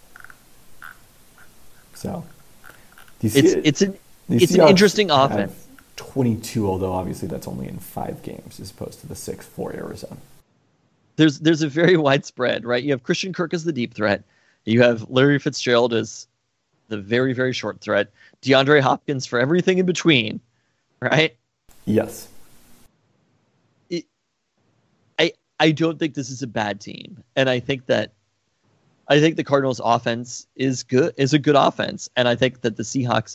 So, it's an interesting offense. 22, although obviously that's only in 5 games as opposed to the 6 for Arizona. There's a very wide spread, right? You have Christian Kirk as the deep threat. You have Larry Fitzgerald as the very, very short threat. DeAndre Hopkins for everything in between, right? Yes. I don't think this is a bad team, and I think the Cardinals' offense is a good offense, and I think that the Seahawks,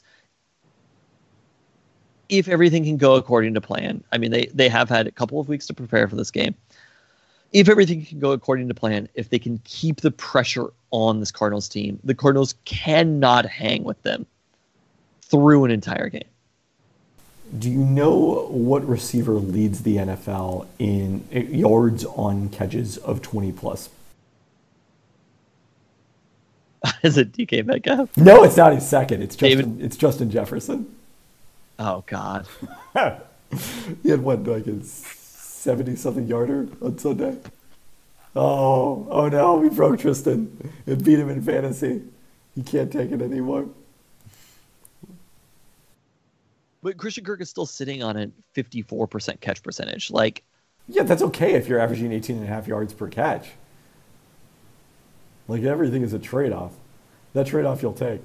if everything can go according to plan, I mean they have had a couple of weeks to prepare for this game. If everything can go according to plan, if they can keep the pressure on this Cardinals team, the Cardinals cannot hang with them through an entire game. Do you know what receiver leads the NFL in yards on catches of 20-plus? Is it DK Metcalf? No, it's not. He's second. It's Justin Jefferson. Oh, God. He had what, like a 70-something yarder on Sunday? Oh no, we broke Tristan and beat him in fantasy. He can't take it anymore. But Christian Kirk is still sitting on a 54% catch percentage. Like, yeah, that's okay if you're averaging 18.5 yards per catch. Like, everything is a trade-off. That trade-off you'll take.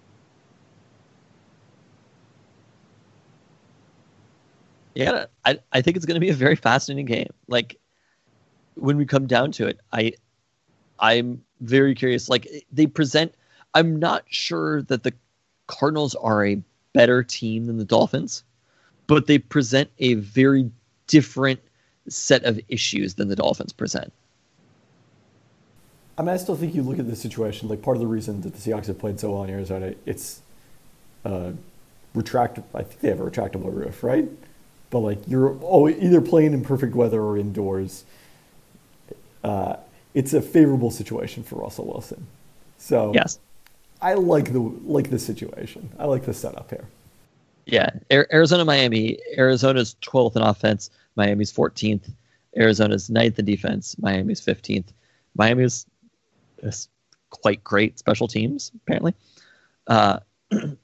Yeah, I think it's going to be a very fascinating game. Like, when we come down to it, I'm very curious. Like, I'm not sure that the Cardinals are a better team than the Dolphins, but they present a very different set of issues than the Dolphins present. I mean, I still think you look at the situation, like part of the reason that the Seahawks have played so well in Arizona, it's retractable. I think they have a retractable roof, right? But like you're either playing in perfect weather or indoors. It's a favorable situation for Russell Wilson. So yes. I like the situation. I like the setup here. Yeah, Arizona, Miami. Arizona's 12th in offense. Miami's 14th. Arizona's 9th in defense. Miami's 15th. Miami's quite great special teams, apparently. When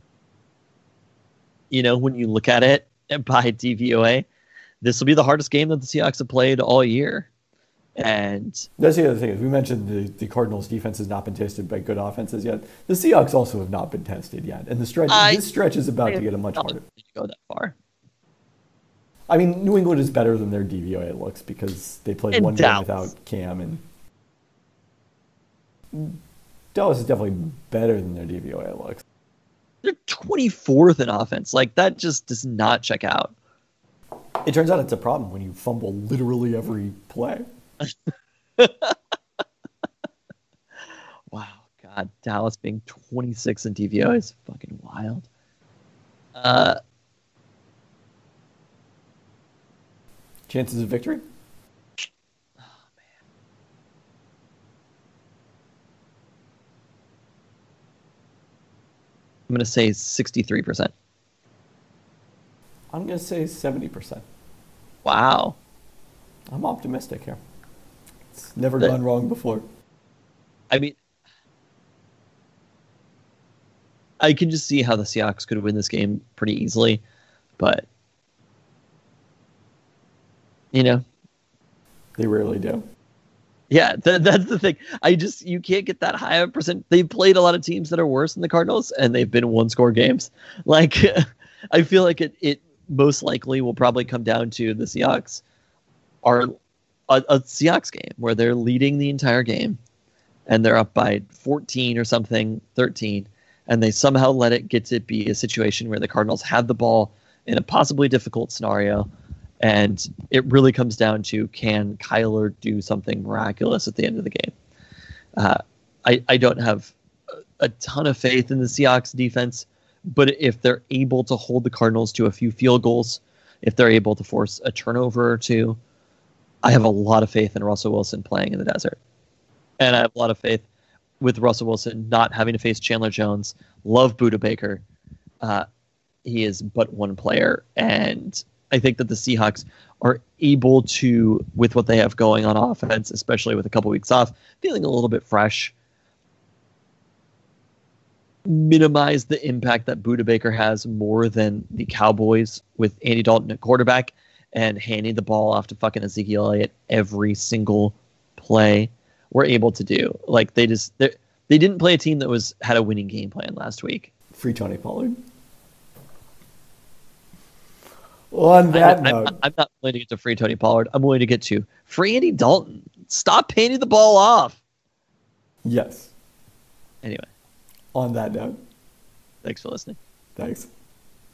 you look at it by DVOA, this will be the hardest game that the Seahawks have played all year. And that's the other thing. As we mentioned, the Cardinals' defense has not been tested by good offenses yet. The Seahawks also have not been tested yet, and this stretch is about to get much harder. To go that far. I mean, New England is better than their DVOA looks because they played one game without Cam, and Dallas is definitely better than their DVOA looks. They're 24th in offense. Like, that just does not check out. It turns out it's a problem when you fumble literally every play. Wow, God, Dallas being 26 in DVOA is fucking wild. Chances of victory? Oh, man. I'm going to say 63%. I'm going to say 70%. Wow. I'm optimistic here. It's never gone wrong before. I mean, I can just see how the Seahawks could win this game pretty easily, but They rarely do. Yeah, that's the thing. You can't get that high of a percent. They've played a lot of teams that are worse than the Cardinals, and they've been one-score games. Like, I feel like it most likely will probably come down to the Seahawks are a Seahawks game where they're leading the entire game, and they're up by 14 or something, 13, and they somehow let it get to be a situation where the Cardinals have the ball in a possibly difficult scenario. And it really comes down to, can Kyler do something miraculous at the end of the game? I don't have a ton of faith in the Seahawks defense, but if they're able to hold the Cardinals to a few field goals, if they're able to force a turnover or two, I have a lot of faith in Russell Wilson playing in the desert. And I have a lot of faith with Russell Wilson not having to face Chandler Jones. Love Budda Baker. He is but one player, and I think that the Seahawks are able to, with what they have going on offense, especially with a couple weeks off, feeling a little bit fresh, minimize the impact that Budda Baker has more than the Cowboys with Andy Dalton at quarterback and handing the ball off to fucking Ezekiel Elliott every single play were able to do. Like, they didn't play a team that had a winning game plan last week. Free Tony Pollard. On that note, I'm not willing to get to free Tony Pollard. I'm willing to get to free Andy Dalton. Stop handing the ball off. Yes. Anyway. On that note. Thanks for listening. Thanks.